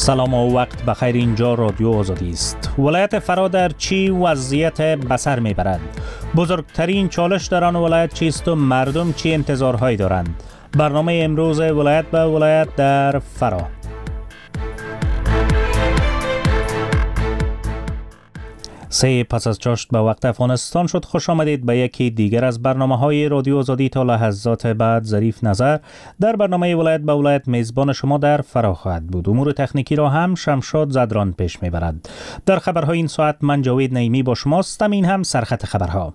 سلام و وقت بخیر. اینجا رادیو آزادی است. ولایت فرا در چی وضعیت بسر میبرد؟ بزرگترین چالش در آن ولایت چیست و مردم چی انتظارهایی دارند؟ برنامه امروز ولایت به ولایت در فرا. سه پس از چاشت به وقت افغانستان شد. خوش آمدید به یکی دیگر از برنامه‌های رادیو آزادی. تا لحظات بعد ظریف نظر در برنامه ولایت به ولایت میزبان شما در فرا خواهد بود. امور تکنیکی را هم شمشاد زدران پیش میبرد. در خبرهای این ساعت من جاوید نعیمی با شماستم. این هم سرخط خبرها.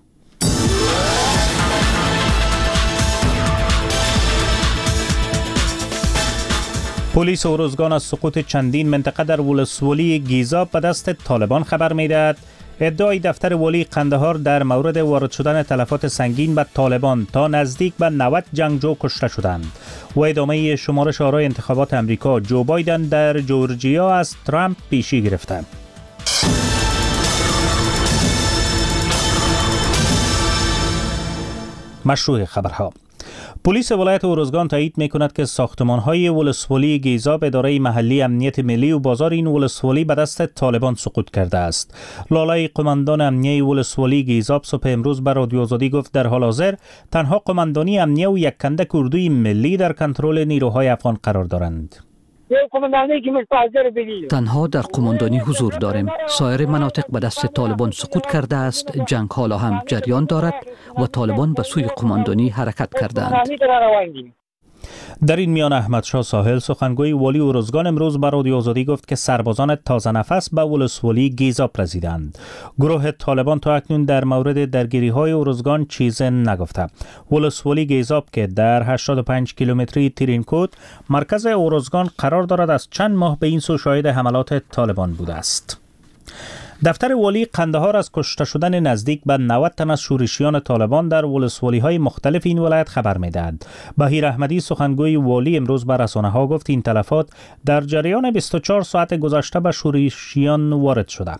پلیس ارزگان از سقوط چندین منطقه در ولسوالی گیزاب به دست طالبان خبر میدهد. ادعای دفتر والی قندهار در مورد وارد شدن تلفات سنگین به طالبان تا نزدیک به 90 جنگجو کشته شدند. و ادامه شمارش آرای انتخابات امریکا. جو بایدن در جورجیا از ترامپ پیشی گرفته. مشروع خبرها. پلیس ولایت ارزگان تایید می‌کند که ساختمان‌های ولسوالی گیزاب اداره محلی امنیت ملی و بازار این ولسوالی به دست طالبان سقوط کرده است. لالای قماندان امنیه ولسوالی گیزاب صبح امروز به رادیو آزادی گفت در حال حاضر تنها قماندانی امنیه و یک کندک اردوی ملی در کنترل نیروهای افغان قرار دارند. تنها در قماندانی حضور داریم. سایر مناطق به دست طالبان سقوط کرده است. جنگ حالا هم جریان دارد و طالبان به سوی قماندانی حرکت کردند. در این میان احمدشاه ساحل سخنگوی والی ارزگان امروز به رادیو آزادی گفت که سربازان تازه نفس به ولسوالی گیزاب رسیدند. گروه طالبان تا اکنون در مورد درگیری‌های ارزگان چیزی نگفته. ولسوالی گیزاب که در 85 کیلومتری ترینکوت مرکز ارزگان قرار دارد از چند ماه به این سو شاهد حملات طالبان بوده است. دفتر والی قندهار از کشته شدن نزدیک به 90 تن از شورشیان طالبان در ولسوالی‌های مختلف این ولایت خبر می‌دهد. بهیر احمدی سخنگوی والی امروز به رسانه‌ها گفت این تلفات در جریان 24 ساعت گذشته به شورشیان وارد شده.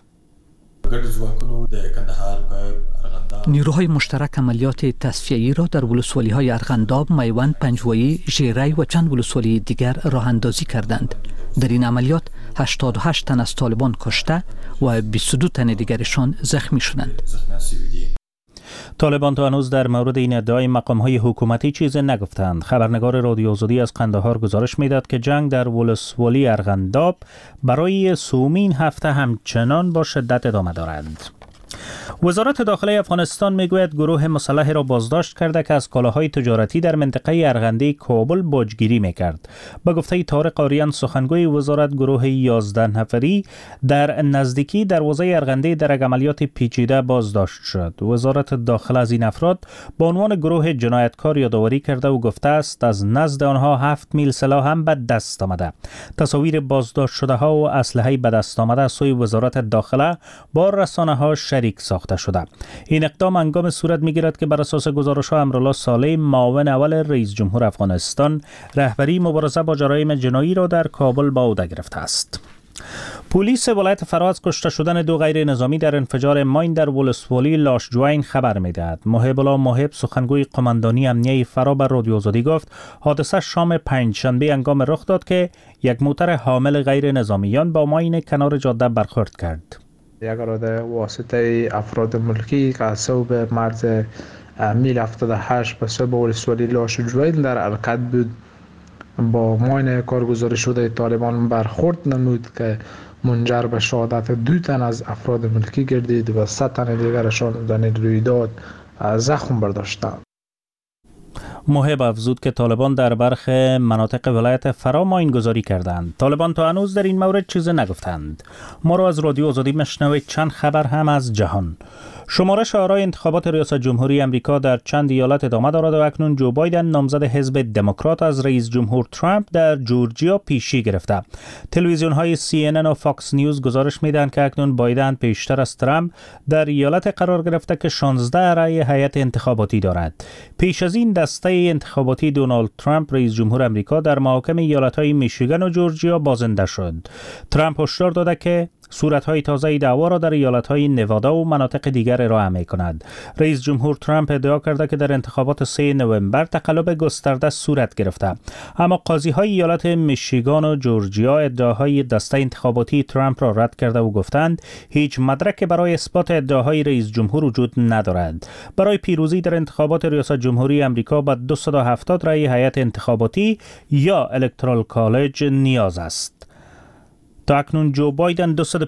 نیروهای مشترک عملیات تصفیه‌ای را در ولسوالی‌های ارغنداب، میوند، پنجوایی، ژیری و چند ولسوالی دیگر راه اندازی کردند. در این عملیات 88 تن از طالبان کشته و 22 تن دیگرشان زخمی شدند. طالبان تا هنوز در مورد این ادعای مقام‌های حکومتی چیزی نگفتند. خبرنگار رادیو آزادی از قندهار گزارش می‌داد که جنگ در ولسوالی ارغنداب برای سومین هفته همچنان با شدت ادامه دارد. وزارت داخله افغانستان میگوید گروه مسلح را بازداشت کرده که از کالاهای تجارتی در منطقه ارغنده کابل باجگیری میکرد. به گفته طارق آریان سخنگوی وزارت، گروه 11 نفری در نزدیکی دروازه ارغنده در یک عملیات پیچیده بازداشت شد. وزارت داخله از این افراد به عنوان گروه جنایتکار یادآوری کرده و گفته است از نزد آنها 7 میل سلاح هم به دست آمده. تصاویر بازداشت شده ها و اسلحه به دست آمده از سوی وزارت داخله با رسانه ها شریک ساخته شده. این اقدام هنگام صورت می‌گیرد که بر اساس گزارش‌ها امرالله صالح، معاون اول رئیس جمهور افغانستان، رهبری مبارزه با جرایم جنایی را در کابل به عهده گرفته است. پلیس ولایت فرا از کشته شدن 2 غیر نظامی در انفجار ماین در ولسوالی لاشجوین خبر می‌دهد. محب الله محب سخنگوی قماندانی امنیه فرا به رادیو آزادی گفت حادثه شام پنجشنبه هنگام رخ داد که یک موتر حامل غیر نظامیان با ماین کنار جاده برخورد کرد. یک اراده واسطه افراد ملکی که از صوب مرز میل 78 به صوب ولسوالی لاشجوین در حرکت بود با ماین کارگزاری شده طالبان برخورد نمود که منجر به شهادت 2 تن از افراد ملکی گردید و 100 تن دیگرشان در این رویداد زخم برداشتند. محب افزود که طالبان در برخی مناطق ولایت فرا ماین گذاری کردند. طالبان تا هنوز در این مورد چیزی نگفتند. ما را از رادیو آزادی مشنوید چند خبر هم از جهان. شمارش آرای انتخابات ریاست جمهوری امریکا در چند ایالت ادامه دارد و اکنون جو بایدن نامزد حزب دموکرات از رئیس جمهور ترامپ در جورجیا پیشی گرفته. تلویزیون‌های CNN و فاکس نیوز گزارش می‌دهند که اکنون بایدن پیشتر از ترامپ در ایالت قرار گرفته که 16 رأی هیئت انتخاباتی دارد. پیش از این دسته انتخاباتی دونالد ترامپ رئیس جمهور امریکا در محاکم ایالت‌های میشیگان و جورجیا بازنده شد. ترامپ هشدار داده که صورت‌های تازه دعوا را در ایالت‌های نوادا و مناطق دیگر ارائه می‌کند. رئیس جمهور ترامپ ادعا کرده که در انتخابات 3 نوامبر تقلب گسترده صورت گرفته، اما قاضی‌های ایالت میشیگان و جورجیا ادعاهای دسته انتخاباتی ترامپ را رد کرده و گفتند هیچ مدرک برای اثبات ادعاهای رئیس جمهور وجود ندارد. برای پیروزی در انتخابات ریاست جمهوری آمریکا به 270 رأی هیئت انتخاباتی یا الکترال کالج نیاز است. تا اکنون جو بایدن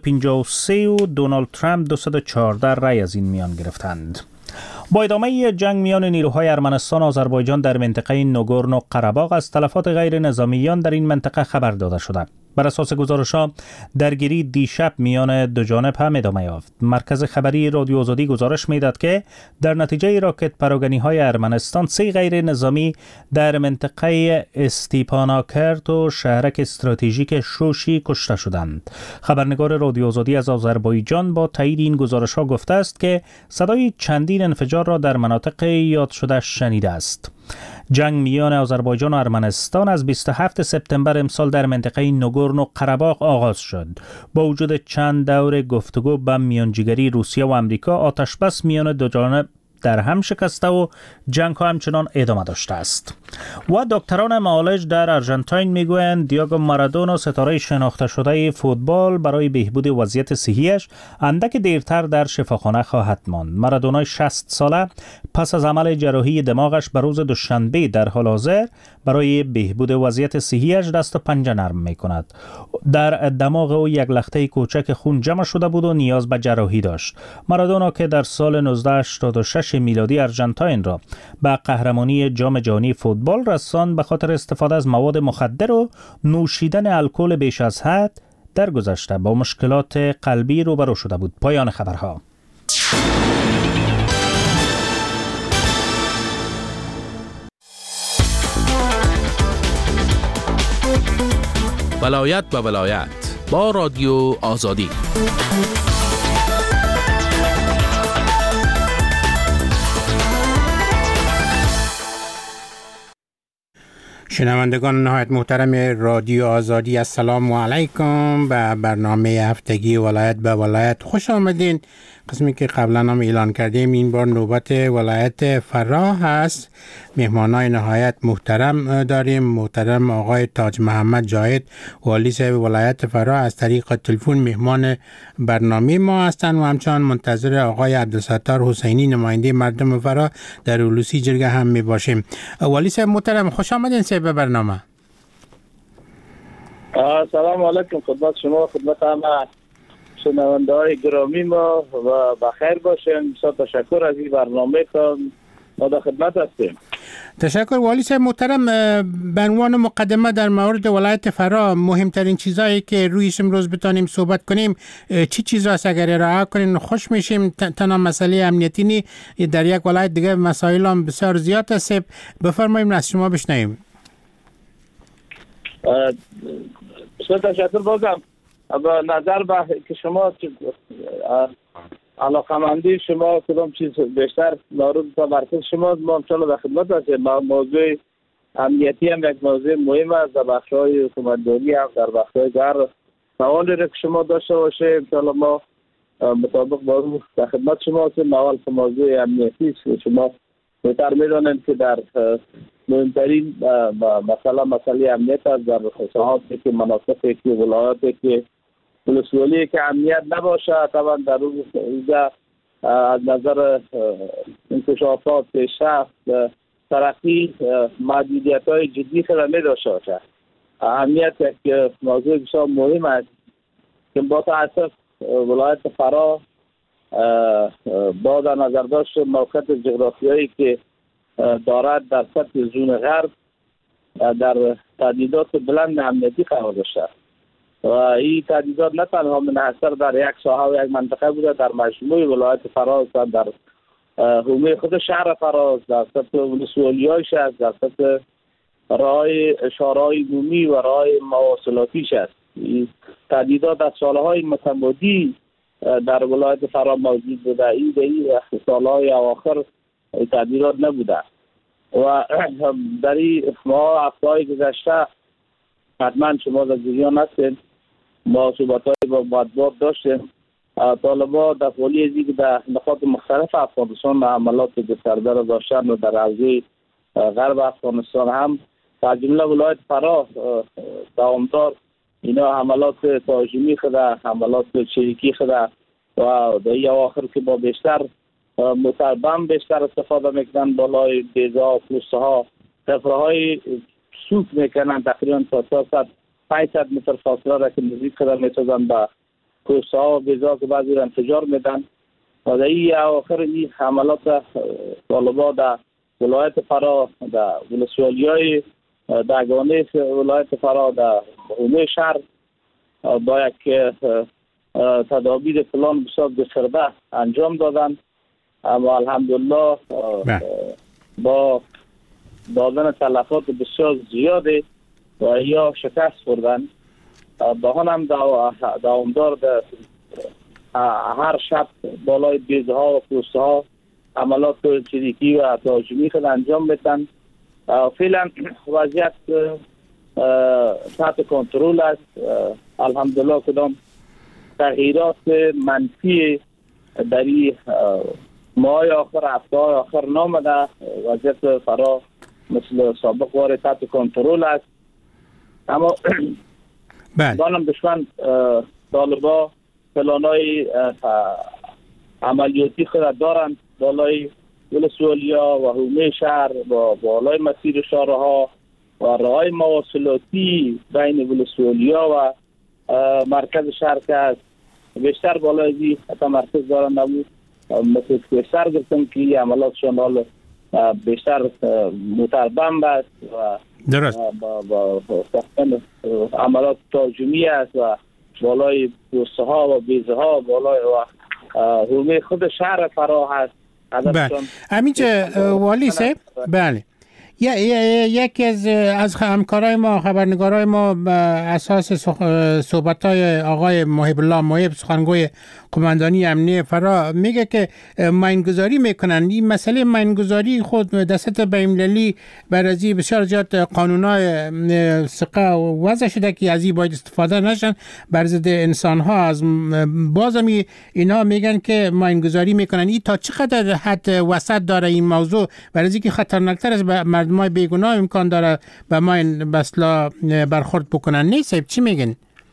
253 و دونالد ترامپ 214 رأی از این میان گرفتند. با ادامه جنگ میان نیروهای ارمنستان و آذربایجان در منطقه ناگورنو قره‌باغ از تلفات غیر نظامیان در این منطقه خبر داده شده. بر اساس گزارش‌ها درگیری دیشب میان دو جانب هم ادامه یافت. مرکز خبری رادیو آزادی گزارش میداد که در نتیجه راکت پراگنی‌های ارمنستان 3 غیر نظامی در منطقه استیپاناکرت و شهرک استراتژیک شوشی کشته شدند. خبرنگار رادیو آزادی از آذربایجان با تایید این گزارش‌ها گفته است که صدای چندین انفجار را در مناطق یاد شده شنیده است. جنگ میان آذربایجان و ارمنستان از 27 سپتامبر امسال در منطقه ناگورنو قره‌باغ آغاز شد. با وجود چند دور گفتگو به میانجیگری روسیه و آمریکا، آتش بس میان دو جانب در هم شکسته و جنگ ها همچنان ادامه داشته است. و دکتران معالج در آرژانتین میگویند دیاگو مارادونا ستاره شناخته شده فوتبال برای بهبود وضعیت صحیش اندک دیرتر در شفاخانه خواهد ماند. مارادونا 60 ساله پس از عمل جراحی دماغش به روز دوشنبه در حال حاضر برای بهبود وضعیت صحیش دست و پنجه نرم میکند. در دماغ او یک لخته کوچک خون جمع شده بود و نیاز به جراحی داشت. مارادونا که در سال 1986 میلادی آرژانتین را به قهرمانی جام جهانی فوتبال رساند، به خاطر استفاده از مواد مخدر و نوشیدن الکل بیش از حد در گذشته با مشکلات قلبی روبرو شده بود. پایان خبرها. ولایت به ولایت با رادیو آزادی. شنوندگان نهایت محترم رادیو آزادی، السلام علیکم. به برنامه هفتگی ولایت به ولایت خوش آمدین. قسمی که قبلا هم اعلان کردیم این بار نوبت ولایت فراه هست. مهمانای نهایت محترم داریم. محترم آقای تاج محمد جاید، والی صاحب ولایت فراه، از طریق تلفن مهمان برنامه ما هستند و همچنان منتظر آقای عبدالستار حسینی، نماینده مردم فراه در اولوسی جرگه هم می باشیم. والی صاحب محترم خوش آمدین صاحب برنامه. سلام علیکم خدمت شما، خدمت همه شنونده‌های گرامی ما و بخیر باشین. بسیار تشکر از این برنامه که ما در خدمت هستیم. تشکر والی صاحب محترم. به عنوان مقدمه در مورد ولایت فراه، مهمترین چیزایی که رویش امروز بتانیم صحبت کنیم چی چیزاست؟ اگر ارائه کنین خوش میشیم. تنها مسئله امنیتی نی، در یک ولایت دیگه مسائل هم بسیار زیاد است. بفرماییم از شما بشنویم. بسیار تشکر. بازم با نظر به که شما علاقمندی شما کدام چیز بیشتر نارود تا مرکز شما، ما انشاءالله در خدمت هستیم. موضوع امنیتی هم یک موضوع مهم است در بخش‌های حکومتداری هم، در بخش‌های هر سوالی را که شما داشته باشه انشاءالله ما مطابق با اون در خدمت شما هستیم. اول که موضوع امنیتی است، شما بهتر می‌دانید که در مهمترین مسئله امنیت است در ساحاتی که مناطقی که ولایاتی که ولسوالی که امنیت نباشه، طبعا در اینجا از نظر انکشافات پیشرفت ترقی محدودیت‌های جدی خیلی داشته باشه. امنیت یک موضوع بسیار مهم است که با تأسف ولایت فراه با در نظر داشت موقعیت جغرافیایی که دارد در سطح زون غرب در تهدیدات بلند امنیتی قرار داشته و این تهدیدات نه تنها منحصر در یک ساحه و یک منطقه بوده، در مجموع ولایت فراه، در حومه خود شهر فراه، در سطح ولسوالی‌هایش است، در سطح راه‌های شهرهای عمومی و راه‌های مواصلاتیش است. این تهدیدات از سالهای متمادی در ولایت فراه موجود بوده. این سالهای اواخر تهدیدات نبوده و در این ماه هفته‌های گذشته حتما شما در جریان هستید ما صحبت‌های با مطبوعات داشتیم. طالبان در حوالی از اینکه در نقاط مختلف افغانستان حملات گسترده را داشتن و در حوزه غرب افغانستان هم از جمله ولایت فراه دوامدار اینا حملات تهاجمی خود، حملات چریکی خود و در این اواخر که با بیشتر موتربم بیشتر استفاده میکنن، بالای بیزا و پوسته ها طفره های سوک میکنن تقریبا تا 500 متر فاصله را که نزدیک خود میتازن به پوسته ها و بیزا که بعضی را انفجار میدن و در این اواخر این حملات طالبان در ولایت فراه، در ولسوالی های دگانه ولایت فراه، در حومه شهر با یک تدابیر پلان بسیار گسترده انجام دادن. اما الحمدلله با دادن تلفات بسیار زیاده و یا شکست خوردن. با هم دوامدار هر شب بالای بیزها و پوسته ها عملات چریکی و تهاجمی خود انجام بدن. فعلا وضعیت تحت کنترل است. الحمدلله کدام تغییرات منفی در این ماه آخر، هفته آخر نامده. وضعیت فرا مثل سابق وار تحت کنترل است. اما دانم دشمن طالبا پلانای عملیاتی خود دارند بالای ولسوالیا و حومه شهر و بالای مسیر شهرها و راههای مواصلاتی بین ولسوالیا و مرکز شهر که است. بیشتر بالای دی حتی مرکز دارن نبود مثل بیشتر گفتم که عملاتشان حال بیشتر موتربم است و درست با عملات تهاجمی است و بالای پوسته ها و بیزه ها بالای و حومه خود شهر فراه است. بله همینجا والی صاحب، بله یکی از همکارای ما، خبرنگارای ما به اساس صحبت‌های آقای محب الله محب سخنگوی قماندانی امنیه فرا میگه که ماینگذاری میکنن. این مسئله ماینگذاری خود دست بین‌المللی برای بسیار زیاد قانونای ثقه وضع شده که از این باید استفاده نشن بر ضد انسان‌ها. از بازم اینا میگن که ماینگذاری میکنن. این تا چقدر حد وسط داره این موضوع برای اینکه خطرناکتر از مردمای بیگناه امکان داره به ماین بسلا برخورد بکنن؟ نیست چی میگن؟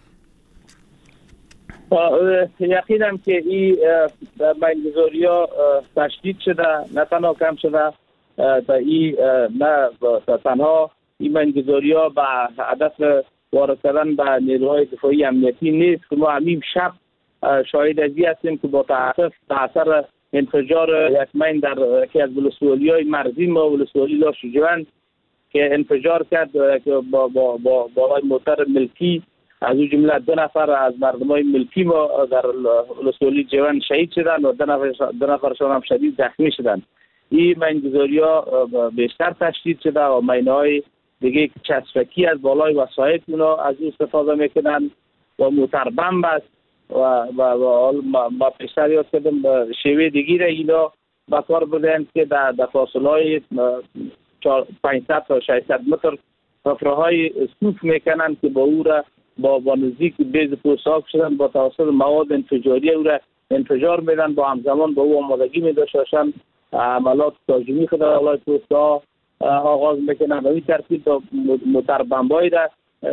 یقینم که این ماینگذاری ها تشدید شده، نه تنها کم شده. تا این نه تنها این ماینگذاری ها به هدف وارد کردن به نیروهای دفاعی امنیتی نیست که ما همین شب شاهد ازی هستیم که با تأثیر انفجار یک ماین در یکی از ولسوالی های مرزی ما ولسوالی لاشجوان که انفجار کرد که با بالای موتر ملکی از او جمله 2 نفر از مردمای ملکی ما در ولسوالی جوان شهید شدن و 2 نفرشان هم شدید زخمی شدن. این ماینگذاری ها بیشتر تشدید شده و ماین‌های دیگه چسبکی از بالای وسایط اونا از او استفاده میکنن و موتربم است و ما پیشتر یاد کردم شیوه دیگی را اینا با کار بردن که در فاصله های 500 تا 600 متر حفره های سوک میکنن که با او را با نزدیک بیز پوساک شدن با توسط مواد انفجاری او را انفجار میدن. با همزمان با او آمادگی میداشتن عملات تهاجمی خود را بالای پوسته ها آغاز میکنن و این ترتیب موتر بمبایی را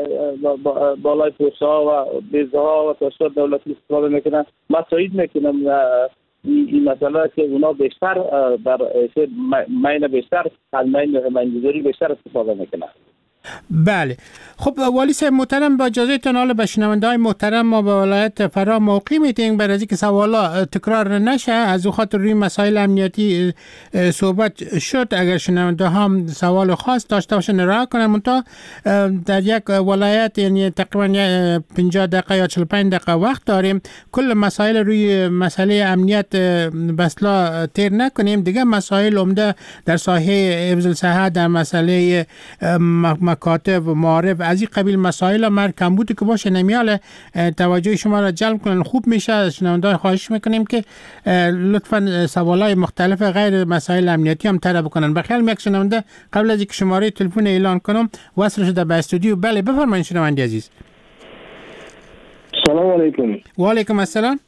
بالای پوسته ها و بیزه ها و توسط دولتی استفاده میکنن. ما تایید میکنم این مسئله که اونا بیشتر در ماین بیشتر از ماینگذاری بیشتر استفاده میکنن. بله خب والی صاحب محترم، با اجازهتون حالا به شنونده‌های محترم ما به ولایت فرا موقع میدیم برای اینکه سوالا تکرار نشه. از او خاطر روی مسائل امنیتی صحبت شد. اگر شنونده هم سوال خاص داشته باشن راه کنن. منتها در یک ولایت یعنی تقریبا 50 دقیقه یا 45 دقیقه وقت داریم. کل مسائل روی مسئله امنیت بسلا تیر نکنیم. دیگه مسائل عمده در ساحه حفظ الصحه، در مسئله مکاتب و معارف، از این قبیل مسائل مرد کمبودی که باشه نمیال توجه شما را جلب کنن خوب میشه. از شنونده‌ها خواهش میکنیم که لطفاً سوالای مختلف غیر مسائل امنیتی هم طرح بکنن. بخیر یک شنونده قبل از اینکه شماره تلفن اعلان کنم وصل شده به استودیو. بله بفرمایید شنونده عزیز. سلام علیکم. و علیکم السلام.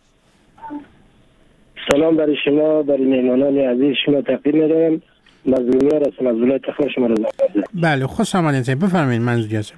سلام برای شما، برای مهمانان عزیز شما تقدیم می‌کنم. مظلومیار هستم از ولایت تخار شما را زنده. بله خوش آمدید. بفرمایید منظور هست.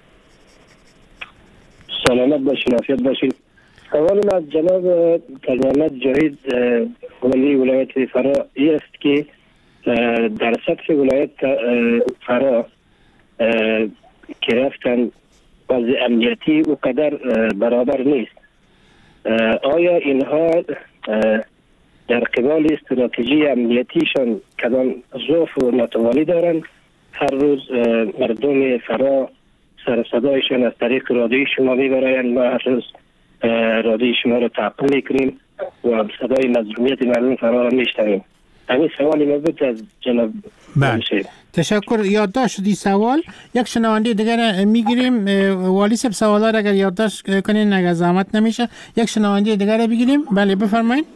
سلامت باشین، عافیت باشین. اولا از جناب محمد جاوید ولی ولایت فرا است که در سطح ولایت فرا که رفتن وضع امنیتی و قدر برابر نیست. آیا اینها در قبال استراتژی امنیتیشان کدام ضعف و ناتوانی دارند؟ هر روز مردم فرا سر صدایشان از طریق رادیوی شما میبرایند. ما هر روز رادیوی شما را تعقیب میکنیم و صدای مظلومیت مردم فرا را میشنویم. همین سوالی مربوط از جناب. بله تشکر. یادداشت دی سوال یک شنونده دیگر میگیریم. والی صاحب سوالا را اگر یادداشت کنین اگر زحمت نمیشه یک شنونده دیگر را بگیریم. بله بفرمایید.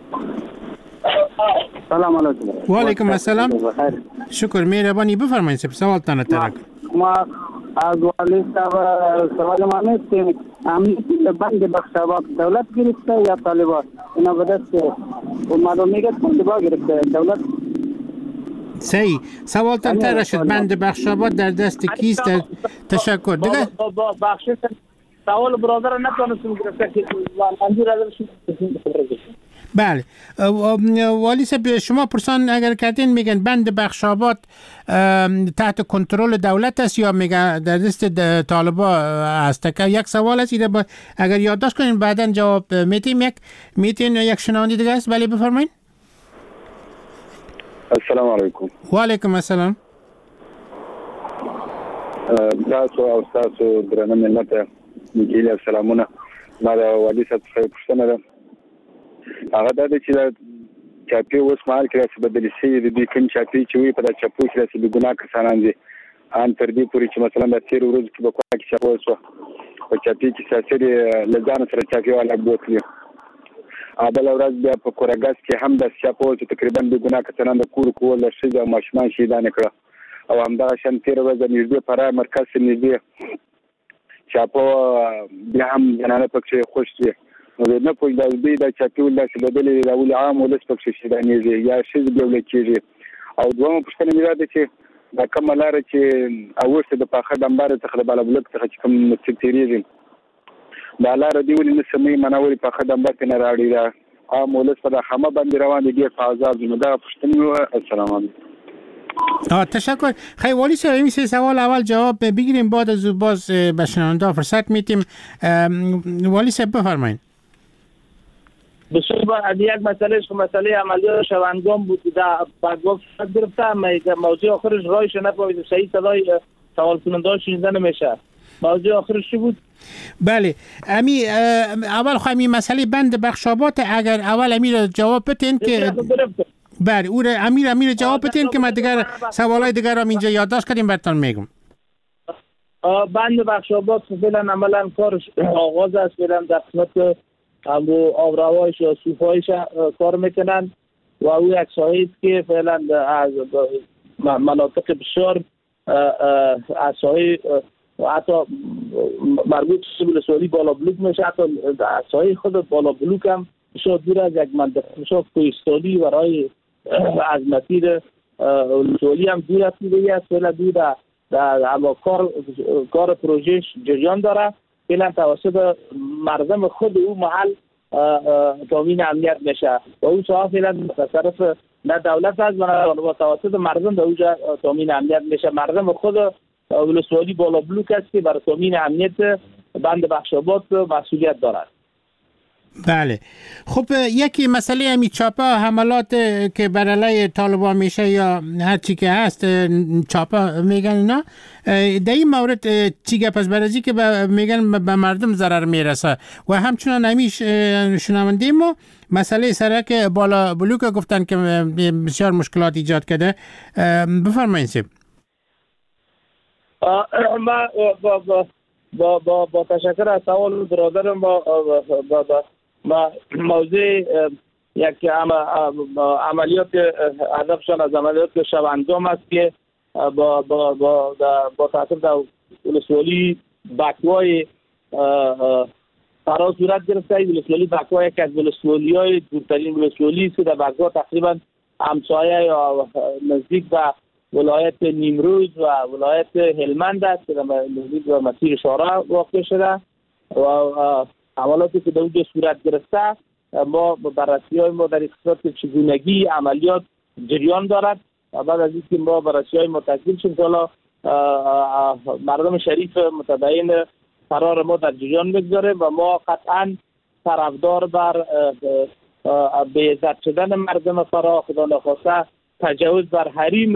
سلام علیکم. و علیکم السلام. شکر مهربانی بفرمایید سوال تان ترک. ما از والی صاحب سوال ما نیست که امنیتی بند بخشاباد دولت گرفته یا طالبان؟ اینا به دست و مردم میگه طالبان گرفته دولت. صحیح. سوال تان تر شد. بند بخشاباد در دست کیست؟ تشکر. دیگه بخش سوال برادر نتونستم گرفته که منظور ازش. بله والی صاحب شما پرسان اگر کردین میگن بند بخشاباد تحت کنترل دولت است یا میگن در دست طالبا است؟ که یک سوال است اگر یادداشت کنین بعداً جواب میتیم. یک شنونده دیگه است. بله بفرمایید. السلام علیکم. و علیکم السلام. تاسو او تاسو درنه ملت میګیل سلامونه. ما د والی صاحب څخه پوښتنه ده. هغه د دې چې چاپی اوس مال کې څه بدلی شي د دې کوم چاپی چې وي په د چاپو کې څه د ګناه کسانان دي ان تر دې پورې چې مثلا د تیر ورځ کې په کومه کې چاپو وسو او چاپی کې ساسري لزان سره چاپی والا بوتلی ابل ورځ بیا په کورګاس کې هم د چاپو چې تقریبا د ګناه کسانان د کور کول شي د ماشمان شي دا نه کړ او همدا شان تیر ورځ د نږدې پر مرکز نږدې چاپو بیا هم جنانه پکې خوش دي نو نه پوي د دې د چاپی ولا چې بدلې د اول عام ولس پکې شي دا نه یا شي د ولې کېږي او دوه پښتنه مې راځي چې د کوم لار چې اوسه د پاخه د انبار څخه د بالابلک څخه چې کوم مستریږي دا لار دی ولې نه سمې منوري پاخه د انبار نه راړي دا عام ولس په خمه باندې روان دي په آزاد نو دا پښتنه. السلام علیکم. تشکر. خیلی والی صاحب این سه سوال اول جواب بگیریم بعد از باز به شنونده فرصت میتیم. والی صاحب بفرمایید. بسیار یک مسئله عملیات شوندگان بود در بعد گرفتم موضوع آخرش رایش نپاید صحیح صدای سوال کننده شنیده نمیشه. موضوع آخرش چی بود؟ بله اول خواهیم مسئله بند بخشابات اگر اول امیر جواب بتین که بله او امیر جواب بتین که من دیگر سوالای دیگر را اینجا یادداشت کردیم براتون میگم. بند بخشابات فعلا عملا کارش آغاز است. فعلا در قسمت همو آبروایش یا سوفایش کار میکنن و او یک ساحه است که فعلا از مناطق بسیار از ساحه حتی مربوط به سوالی بالا بلوک میشه. حتی از ساحه خود بالا بلوک هم بسیار دور از یک منطقه بسیار کوهستانی و راه از مسیر سوالی هم دور از دیگه است. فعلا دور در کار پروژه جریان داره. فعلا توسط مردم خود او محل تامین امنیت میشه و او ساعت فعلا تصرف نه دولت است و توسط مردم در اونجا تامین امنیت میشه. مردم خود ولسوالی بالا بلوک است که برای تامین امنیت بند بخشاباد مسئولیت دارد. بله خب یکی مسئله همی چاپا حملات که بر علیه طالبان میشه یا هر چی که هست چاپا میگن اینا در این مورد چی گپ است؟ برای که میگن به مردم ضرر میرسه و همچنان همیش شنونده ما مسئله سرک بالا بلوک گفتن که بسیار مشکلات ایجاد کرده. بفرمایید سیب. با تشکر از سوال برادرم ما موضوع یک عملیات هدفشان از عملیات شوندگان است که با تاثیر در ولسوالی بکوای فرا صورت گرفته. ولسوالی بکوا یک از ولسوالی‌های دورترین ولسوالی است که در بکوا تقریبا همسایه یا نزدیک به ولایت نیمروز و ولایت هلمند است که نزدیک به مسیر شارع واقع شده و عملاتی که در اونجا صورت گرفته ما بررسی‌های ما در اقتصاد چگونگی عملیات جریان دارد و بعد از اینکه ما بررسی‌های ما تکمیل شد حالا مردم شریف متدین قرار ما در جریان بگذاریم و ما قطعا طرفدار بر بی‌عزت شدن مردم فرا، خدا نخواسته تجاوز بر حریم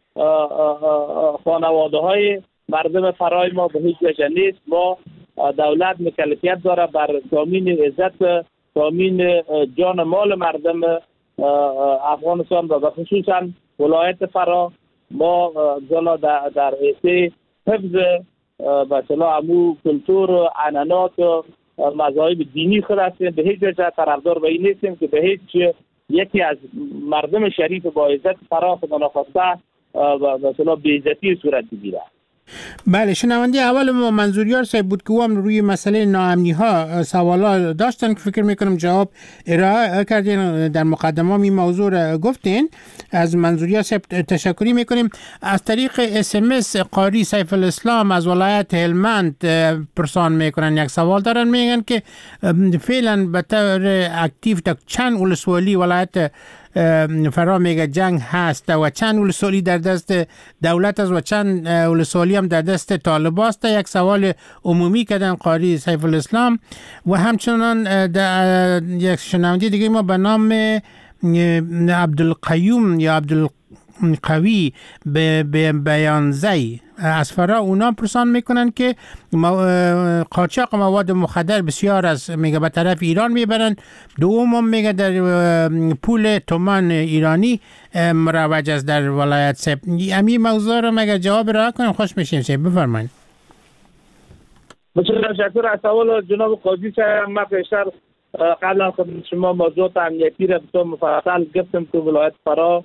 خانواده های مردم فرای ما به هیچ وجه نیست. ما دولت مکلفیت داره بر تامین عزت، تامین جان مال مردم افغانستان و خصوصا ولایت فرا. ما در حیث حفظ مثلا امو کلتور و عنعنات و مذاهب دینی خود هستیم، به هیچ وجه طرفدار به این نیستیم که به هیچ یکی از مردم شریف با عزت فرا خدا نخواسته مثلا بی‌عزتی صورت بگیره. بله، شنونده اول ما منظوریار صاحب بود که او هم روی مسئله ناامنی ها سوالا داشتن که فکر میکنم جواب ارائه کردین، در مقدمه این موضوع را گفتین. از منظوریار صاحب تشکری میکنیم. از طریق SMS قاری سیف الاسلام از ولایت هلمند پرسان میکنن، یک سوال دارن، میگن که فعلا به طور اکتیو تا چند ولسوالی ولایت فرا میگه جنگ هست و چند ولسوالی در دست دولت است و چند ولسوالی هم در دست طالب است. یک سوال عمومی کردن قاری سیف الاسلام و همچنان یک شنونده دیگه ما به نام عبدالقیوم یا عبدالقوی به بیانزی از فرا اونا پرسان میکنن که قاچاق مواد مخدر بسیار از میگه به طرف ایران میبرن، دوم میگه در پول تومان ایرانی مروج است در ولایت سب. امی موضوع رو مگه جواب را کنیم خوش میشیم سب. بفرمایید. بسیار تشکر از سوال جناب قاضی صاحب. من پیشتر قبل از خدمت شما موضوعات امنیتی را بسیار مفصل گفتم که ولایت فرا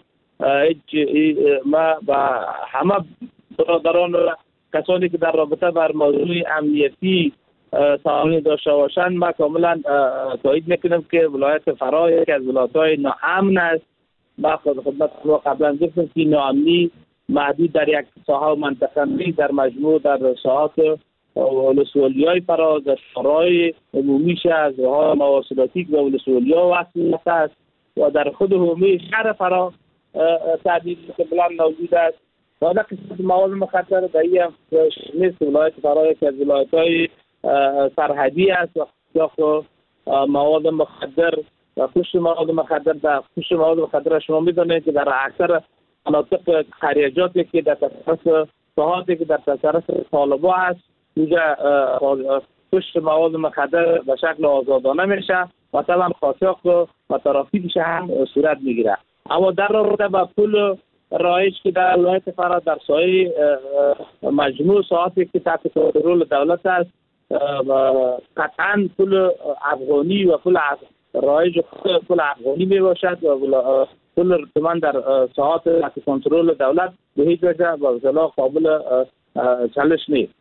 ما با همه برادران و کسانی که در رابطه بر موضوع امنیتی سوالی داشته باشند ما کاملا تایید میکنم که ولایت فرا یکی از ولایت‌های ناامن است. ما خدمت شما قبلا گفتم که ناامنی محدود در یک ساحه و منطقه نیست، در مجموع در ساحات ولسوالی‌های فرا، در شورای عمومیش از راه مواصلاتی و ولسوالی‌ها وصل است و در خود حومه شهر فرا تعدیل کاملا موجود است. والا قسمت مواد مخدر در این نیست. ولایت فرا یکی از ولایت‌های سرحدی است و اختلاف مواد مخدر و پشت مواد مخدر در پشت مواد مخدر شما می‌دانید که در اکثر مناطق خریجاتی که در تصرف ساحاتی که در تصرف طالبان است اینجا پشت مواد مخدر به شکل آزادانه میشه و طبعا قاچاق و ترافیکش هم صورت میگیره. اما در رابطه با پول رایج که در ولایت فرا در سایه مجموع ساعتی که تحت کنترل دولت است قطعا پول افغانی و پول رایج پول افغانی می باشد و پول تومان در ساعات تحت کنترل دولت به هیچ وجه با اصطلاح قابل چالش نیست.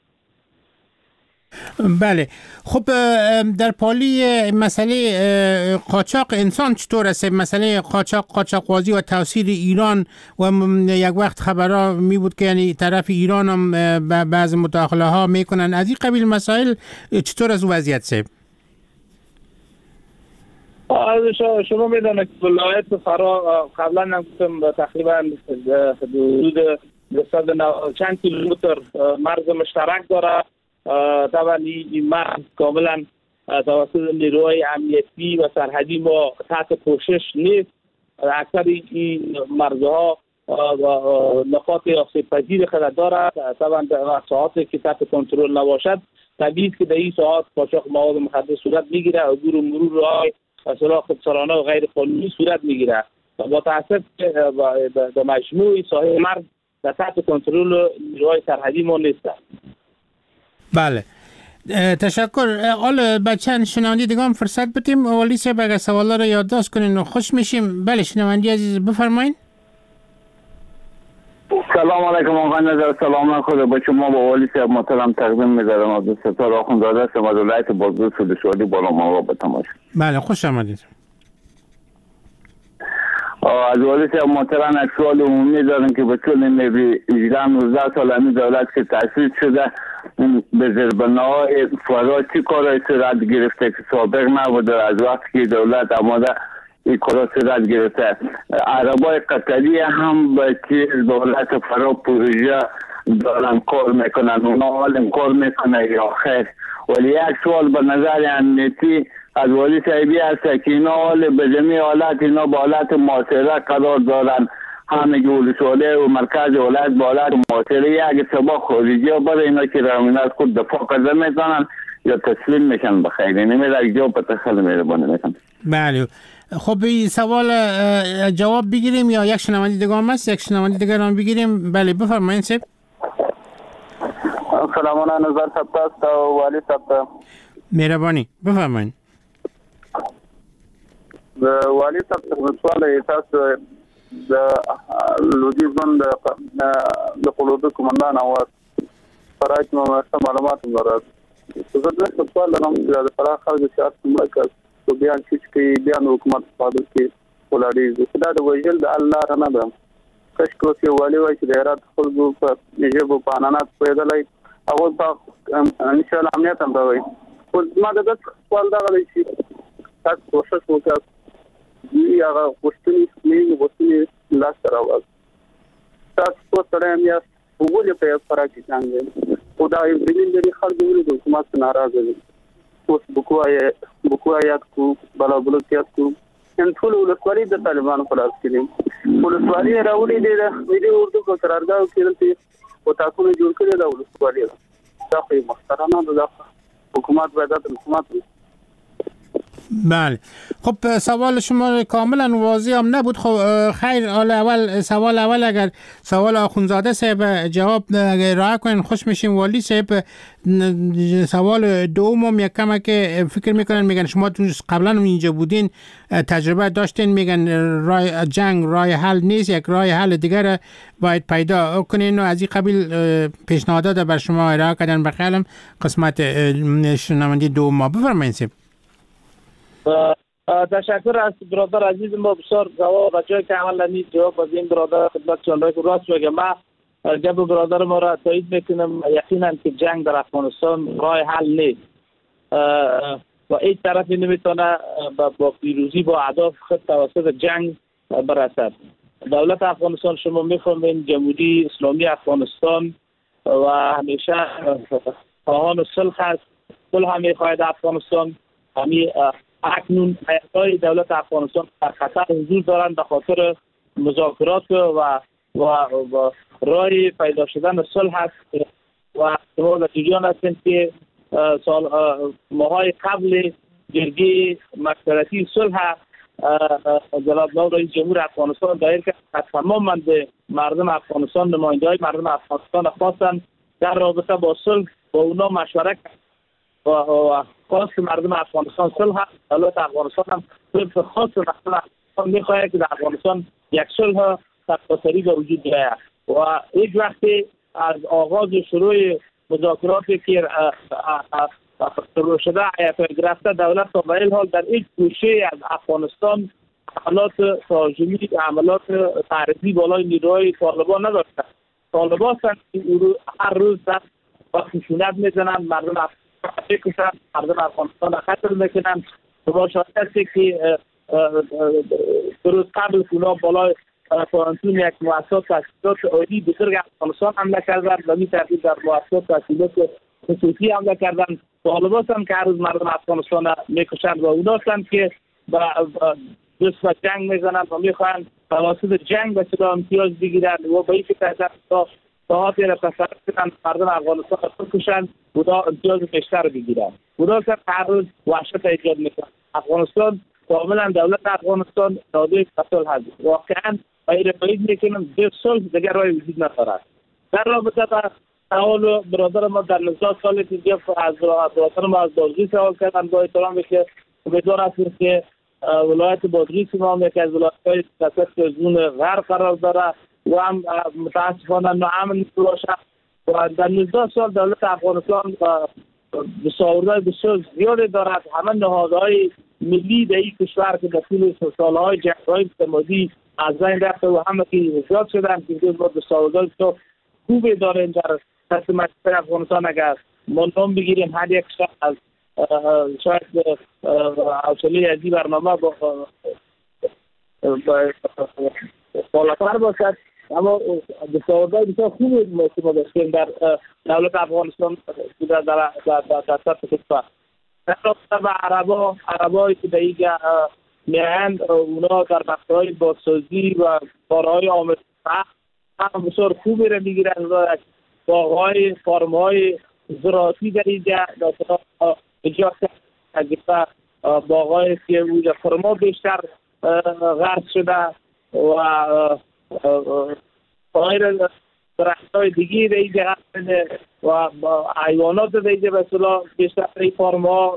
بله، خب در پالی مسئله قاچاق انسان چطور است؟ مسئله قاچاق‌بازی و توسیر ایران و یک وقت خبرها می بود که یعنی طرف ایران هم بعض مداخله ها میکنن از این قبیل مسائل، چطور از وضعیت سه؟ شما میدانید که ولایت فرا قبلا هم گفتم تقریبا حدود چند کیلومتر مرز مشترک داره. طبعا این مرز کاملا توسط نیروهای امنیتی و سرحدی ما تحت پوشش نیست. اکثر این مرزها نقاط آسیب‌پذیر خود دارد. طبعا در ساعاتی که تحت کنترل نباشد طبیعی که در این ساعات قاچاق مواد مخدر صورت میگیره، عبور و مرور راه اصلاح خودسرانه و غیر قانونی صورت میگیره. با تاسف به مجموع ساحل مرز در تحت کنترل نیروهای سرحدی ما نیست. بله، تشکر. حالا با چند شنوندی دیگه هم فرصت بدیم. اولی صاحب اگر سوالا رو یادداشت کنین و خوش میشیم. بله شنوندی عزیز بفرمایید. سلام علیکم آقای نظر، سلام خدا با شما با والی صاحب محترم تقدیم می‌دارم. از ستاره آخوندزاده هستم از ولایت بازرس سودسوالی بالا ماوا به تماش. بله خوش آمدید. از والی صاحب محترم یک سوال عمومی دارم که به طول 18-19 سال همین دولت که تأسیس شده به زیربناهای فرا چی کارهای صورت گرفته که سابق نبوده؟ از وقتی که دولت آماده این کارا صورت گرفته، عربای قطری هم به چی دولت فرا پروژه دارن کار میکنن، اونا حال کار میکنه یا خیر؟ ولی یک سوال به نظر امنیتی از والی صاحبی هست که اینا حال به جمعی حالت اینا با حالت معاصره قرار دارن، همه ولسوالی و مرکز ولایت با حالت معاصره یک سبا خارجی ها برای اینا که رامینات خود دفاع کرده میتونن یا تسلیم میشن بخیر. نمیده یک جواب پتخل میربانه میتونن. بله خب این سوال جواب بگیریم یا یک شنونده دیگه هم هست؟ یک شنونده دیگه هم بگیریم. بله بفرمایید صاحب. سلامونه نظر ثبت است و والی ثبت. مهربانی بفرمایید. والی ثبت سوال اساس د لوجیزون د قلوب کمانډان او فرایت نو معلومات لري. زه د سوال لرم چې د فراغ خلک شرط مرکز او بیان چې بیان حکومت فاضل کې ولاړی دا د وجل د الله نه ده. کش کو چې والی وای چې د هرات خلکو په نجيب په انانات پیدلای او په ان شاء الله امنیت هم راوي. خو ما د سوال دا غلی چې تاسو کوشش وکړئ هغه غوښتنې لاس ته راوړل. تاسو سره هم یاست وګورئ په فرق کې څنګه خو دا یو دلیل خلک ولې د حکومت ناراضه دي. اوس بکوایات کو بلابلوکیات کو ان ټول ولسوالۍ د طالبانو په لاس کې دي. ولسوالۍ راوړي دي د ویډیو اردو کو قرارداد کېدل او تاسو نه جوړ کړی دا ولسوالۍ دا خو محترمانه ده. حکومت باید د حکومت. بله خب سوال شما کاملا واضح هم نبود. خب خیر اول سوال اول اگر سوال آخوندزاده صاحب جواب راه کنین خوش میشیم. والی صاحب سوال دوم هم یک کمه که فکر میکنن میگن شما تو قبلا اینجا بودین تجربه داشتین، میگن راه جنگ راه حل نیست، یک راه حل دیگر باید پیدا کنین و از این قبیل پیشنهادات بر شما ارائه کردن. بخیرم قسمت شنوندی دوم ما بفرمایید صاحب. تشکر از برادر عزیز ما. بسیار جواب بچه‌ای که عملا نیست جواب از این برادر خدمتشان را راست بگم. ما گپ برادر ما را تایید میکنم. یقینا که جنگ در افغانستان راه حل نیست و این طرفی نمیتونه با پیروزی با اهداف خود توسط جنگ برسد. دولت افغانستان شما میفهمین جمهوری اسلامی افغانستان و همیشه خواهان صلح است. صلح هم میخواهد افغانستان. همین اکنون حیات‌های دولت افغانستان در خطر حضور دارند به خاطر مذاکرات و راه پیدا شدن صلح است و شما در جریان هستید که ماهای قبل جرگه مشورتی صلح جناب نایب رئیس جمهور افغانستان دایر کرد از تمام مردم افغانستان، نماینده‌های مردم افغانستان خواستند در رابطه با صلح با اونا مشوره کرد و خواست مردم افغانستان صلح. دولت افغانستان هم طبق خاص مردم افغانستان میخواهد که در افغانستان یک صلح تقاطری به وجود بیاید و یک وقتی از آغاز شروع مذاکراتی که شروع شده حیات گرفته دولت تا به این حال در یک گوشه از افغانستان عملات تهاجمی، عملات تعرضی بالای نیروهای طالبان نداشته. طالبان هر روز دست و خشونت میزنند، مردم افغانستان مردم افغانستان قتل میکنند. شما شاهد هستید که روز قبل اونا بالای فرانسون یک مؤسسات تحصیلات عالی بزرگ افغانستان حمله کردند و می ترتیب در مؤسسات تحصیلات خصوصی حمله کردند. طالبان هم که هر روز مردم افغانستان میکشند و اونا هم که دست و جنگ میزنند و میخواهند توسط جنگ به صدا امتیاز بگیرند و به این فکر تا ساعتی را تصرف کنند مردم افغانستان را بکشند اونا امتیاز بیشتر بگیرند. اونا هم هر روز وحشت ایجاد میکنند. افغانستان کاملا دولت افغانستان داده صلح هست. واقعا غیر بعید میکنم جز صلح دیگر راه وجود ندارد. در رابطه با سوال برادر ما در 19 سال که از برادر ما از بادغیس سوال کردن، با احترامی که امیدوار هستیم که ولایت بادغیس ما یکی از ولایت‌های تحت زون غرب قرار داره و هم متاسفانه ناامن باشه و در 19 سال دولت افغانستان بسیار بسیار زیادی دارد. همه نهادهای ملی در این کشور که در طول سالهای جنگ‌های متمادی از بین رفته و همه که زیاد شدن که ما بسیار خوبی داریم در تصمیمات افغانستان. اگر ما نام بگیریم هر یک شخص از شاید حوصله از این برنامه بالاتر باشد، اما بسیار خوبی ما داشتیم در دولت افغانستان در سطح کشور. در رابطه با عربایی که دیگه میاند اونا در بخش‌های بازسازی و کارهای عامل هم بسیار خوبی را میگیرند و باغ‌های فارم‌های زراعتی در اینجا ایجاد کرده. باغ‌های که اونجا فرما بیشتر غرس شده و غیر درخت‌های دیگه در اینجا غرس شده و حیوانات در اینجا به اصطلاح بیشتر در این فارم‌ها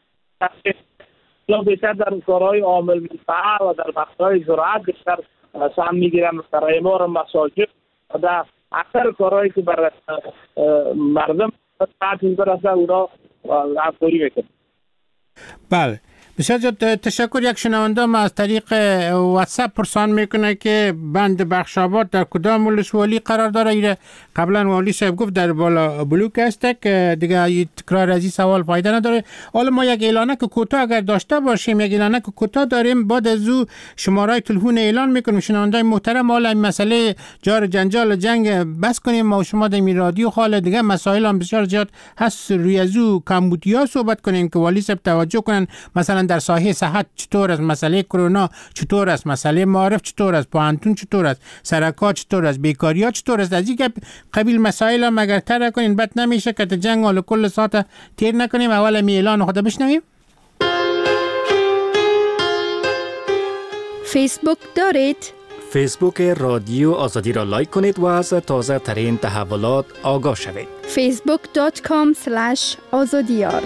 بیشتر در کارهای عامل منفعه و در بخش‌های زراعت بیشتر سهم میگیرن، در اعمار مساجد و در اکثر کارهایی که بر مردم تعطیل برسه اونا همکاری میکنن. بله بسیار تشکر. یک شنونده ما از طریق واتساپ پرسان میکنه که بند بخشاباد در کدام ولسوالی قرار داره؟ ایره قبلا والی صاحب گفت در بالا بلوک است که دیگه تکرار از این سوال فایده نداره. حالا ما یک اعلانه که کوتاه اگر داشته باشیم، یک اعلانه که کوتاه داریم، بعد از او شماره تلفن اعلان میکنیم. شنونده محترم حالا این مسئله جار جنجال جنگ بس کنیم. ما و شما در این رادیو خاله دیگه مسائل هم بسیار زیاد هست، روی از او کمبودیا صحبت کنیم که والی صاحب توجه کنن. مثلا در ساحه صحت چطور است، مسئله کرونا چطور است، مسئله معارف چطور است، پوهنتون چطور است، سرکار چطور است، بیکاریا چطور است. از این قبیل مسائل هم اگر تر کنین بد نمیشه که جنگ حال کل ساعت تیر نکنیم. اول می اعلان خود بشنویم. فیسبوک دارید؟ فیسبوک رادیو آزادی را لایک کنید و از تازه ترین تحولات آگاه شوید. facebook.com/azadiyar.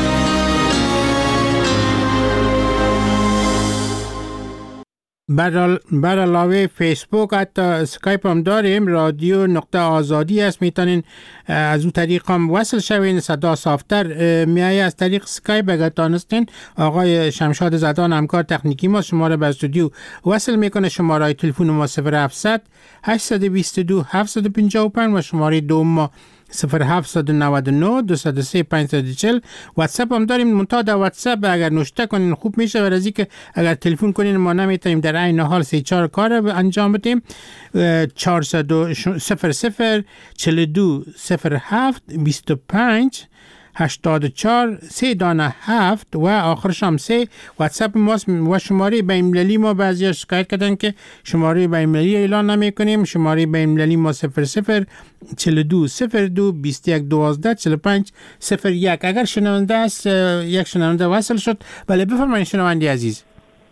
بر علاوه فیسبوک حتی اسکایپ هم داریم، رادیو نقطه آزادی است. میتونین از او طریق هم وصل شوین، صدا صافتر میایه از طریق اسکایپ. اگر تانستین آقای شمشاد زدان همکار تکنیکی ما شما را به استودیو وصل میکنه. شماره تلفن ما 0700 822 755 و شماره دوم ما 0799 203 540. واتساپ هم داریم، منتها در واتساپ اگر نوشته کنین خوب میشه، و از اینکه اگر تلفن کنین ما نمیتونیم در عین حال 3-4 کار انجام بدیم. 400 42 07 25 84 3 دانه 7 و آخرش هم 3. واتساپ ماست و شماره بین‌المللی ما بعضی شکایت کردن که شماره بین‌المللی اعلان نمی کنیم. شماره بین‌المللی ما 00 42 02 21 12 45 01. اگر شنونده است یک شنونده وصل شد. بله بفرمایید شنونده عزیز.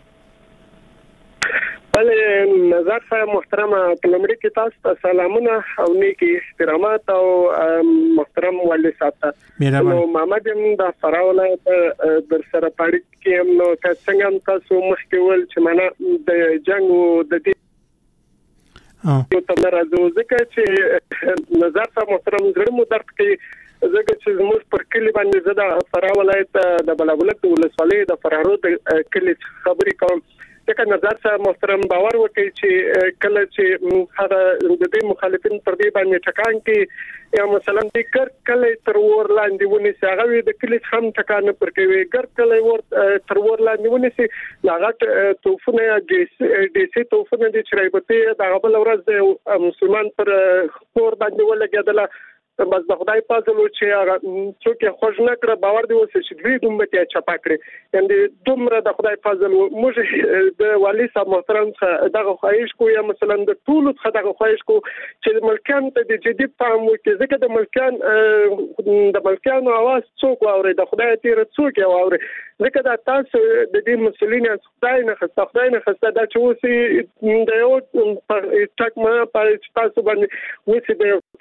بله نظر صاحب محترم کلمری کی تاسو ته سلامونه او نیکی احترامات او محترم ولی صاحب ته نو محمد د فراه ولایت در سره پاړی کې نو څنګه تاسو مخکې ول چې معنا د جنگ او د دې یو تر راځو ځکه چې نظر صاحب محترم زړه مو درک کوي ځکه چې زموږ پر کلی باندې زده فراه ولایت د بلابلک ولسوالۍ د فرارو د کلی خبرې کوم. ځکه نظر صاحب محترم باور وکړي چې کله چې هغه د دې مخالفین پر دې باندې ټکان کې یا مثلا د کله تر ور لاندې ونیسي هغه د کلی هم ټکان پر کوي کله ور تر ور لاندې ونیسي هغه توفونه ډي سي توفونه د چرایبته د غبل ورځ د مسلمان پر کور باندې ولګیدل. بس د خدای په ځلو چې څوک خوښ نه کړ باور دی اوسې چې دوی ګمبه چپا کړی یعنی دومره د خدای په ځل موږ د والی صاحب محترم دغه خواهش کو یا مثلا د ټول څخه دغه خواهش کو چې ملکان ته د جدي پام وکړي ځکه د ملکانو आवाज څوک اوري د خدای تیر څوک اوري ځکه دا تاسو د دې مسلین خدای نه خسته دا چې اوسې د یو ټک ما په تاسو باندې اوسې د طرف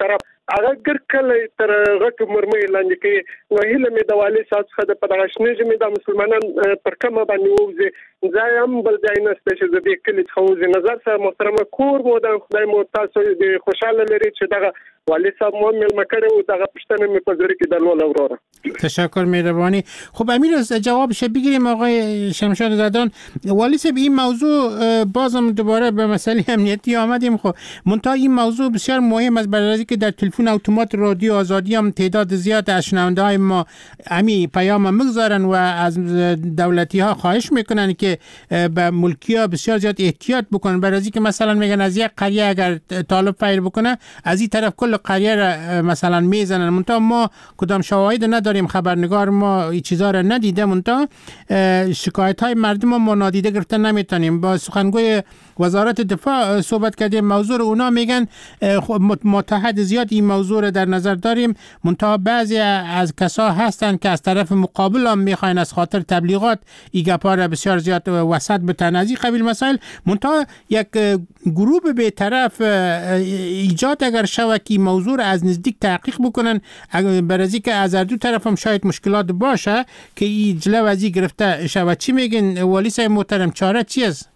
هغه ګر کله تر غټ مرمۍ لاندې کې نو هله مې د والي صاحب څخه د پدغشنې چې مې د مسلمانان پر کومه باندې وځي ځای هم بل ځای نه ستې چې د دې کلی څخه وځي نظر سره محترم کور مو د خدای مو تاسو د خوشاله لري چې دغه والي صاحب مو ملما کړو دغه پښتنه مې په ذری کې درلول وروره. تشکر مهربانی. خب امیر از جوابش بگیریم آقای شمشاد زدان. والی صاحب این موضوع بازم دوباره به مسئله امنیتی آمدیم. خب منتها این موضوع بسیار مهم است برای اینکه در تلفن اتومات رادیو آزادی هم تعداد زیاد از شنونده های ما امی پیام مگذارن و از دولتی ها خواهش میکنن که به ملکی ها بسیار زیاد احتیاط بکنن برای اینکه مثلا میگن از یک قریه اگر طالب فیر بکنه از این طرف کل قریه را مثلا میزنن. منتها ما کدام شواهد نداریم، خبرنگار ما این چیزا را ندیده، منتها شکایت های مردم ما نادیده گرفته نمیتونیم. با سخنگوی وزارت دفاع صحبت کردیم، موضوع اونا میگن متحد زیاد این موضوع را در نظر داریم، منتها بعضی از کسا هستن که از طرف مقابل هم میخواین از خاطر تبلیغات این گپا را بسیار زیاد وسط بتن از این قبیل مسائل. منتها یک گروه به طرف ایجاد اگر شود که موضوع را از نزدیک تحقیق بکنن، برای که از دو طرف هم شاید مشکلات باشه که این جلو از این گرفته شود. چی میگن والی صاحب محترم، چاره چی است؟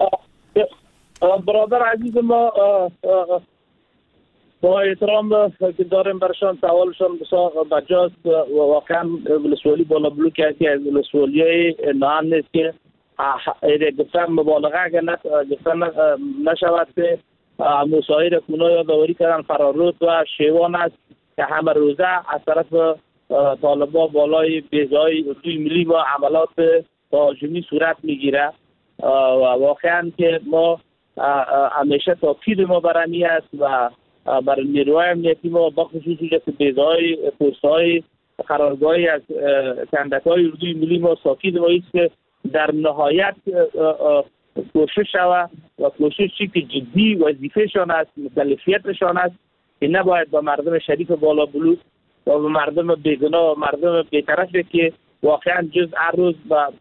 برادر عزیز ما با احترام که داریم برشان سوالشان بسیار بجاست و واقعا ولسوالی بالا بلوک که از ولسوالی نام نیست که گفتن مبالغه اگر گفتن نشود که مسایر کنو یادآوری کردن فرارود و شیوان است که همه روزه از طرف طالبان بالای بیزای اردوی ملی و عملات تهاجمی صورت میگیره و واقعا که ما همیشه تاکید ما برمی است و برای نیروهای امنیتی ما با خصوص که بیزای پست‌های قرارگاهی از کندک‌های اردوی ملی ما تاکید ما است که در نهایت کوشش شود و کوششی که جدی وظیفه‌شان است، مکلفیتشان است که نباید با مردم شریف بالا بلوک و با مردم بیگناه و مردم بی‌طرفی که واقعا جز هر روز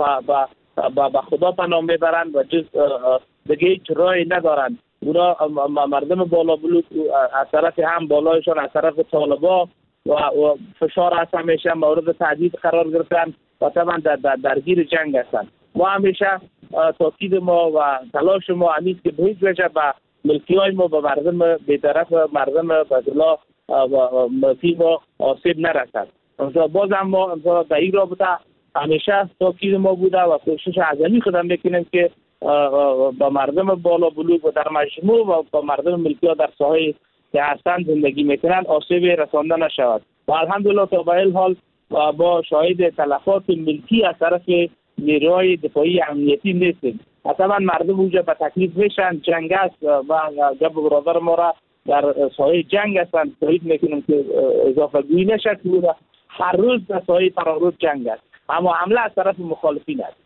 با خدا پناه میبرند و جز دیگه هیچ راهی ندارند. اونا مردم بالا بلوک از طرف هم بالایشان از طرف طالبان و فشار هست همیشه مورد تهدید قرار گرفتن و طبعا درگیر جنگ هستند. ما همیشه تاکید ما و تلاش ما همیشه که به هیچ وجه به ملکی های ما به مردم بی‌طرف مردم بدلا و ملکی ما آسیب نرسد. باز هم ما در این رابطه همیشه تاکید ما بوده و کوشش عظیمی خودم میکنیم که با مردم بالا بلوک و در مجموع و با مردم ملکی ها در ساحه که هستند زندگی میکنند آسیب رسانده نشود و الحمدلله تا به این حال با شاهد تلفات ملکی از طرف نیروهای دفاعی امنیتی نیستیم. حتما مردم اونجا به تکلیف میشن، جنگ است و جب برادر ما را در ساحه جنگ هستند. تایید میکنیم که اضافه گویی نشد که هر روز در ساحه فرارود جنگ است، اما حمله از طرف مخالفین است.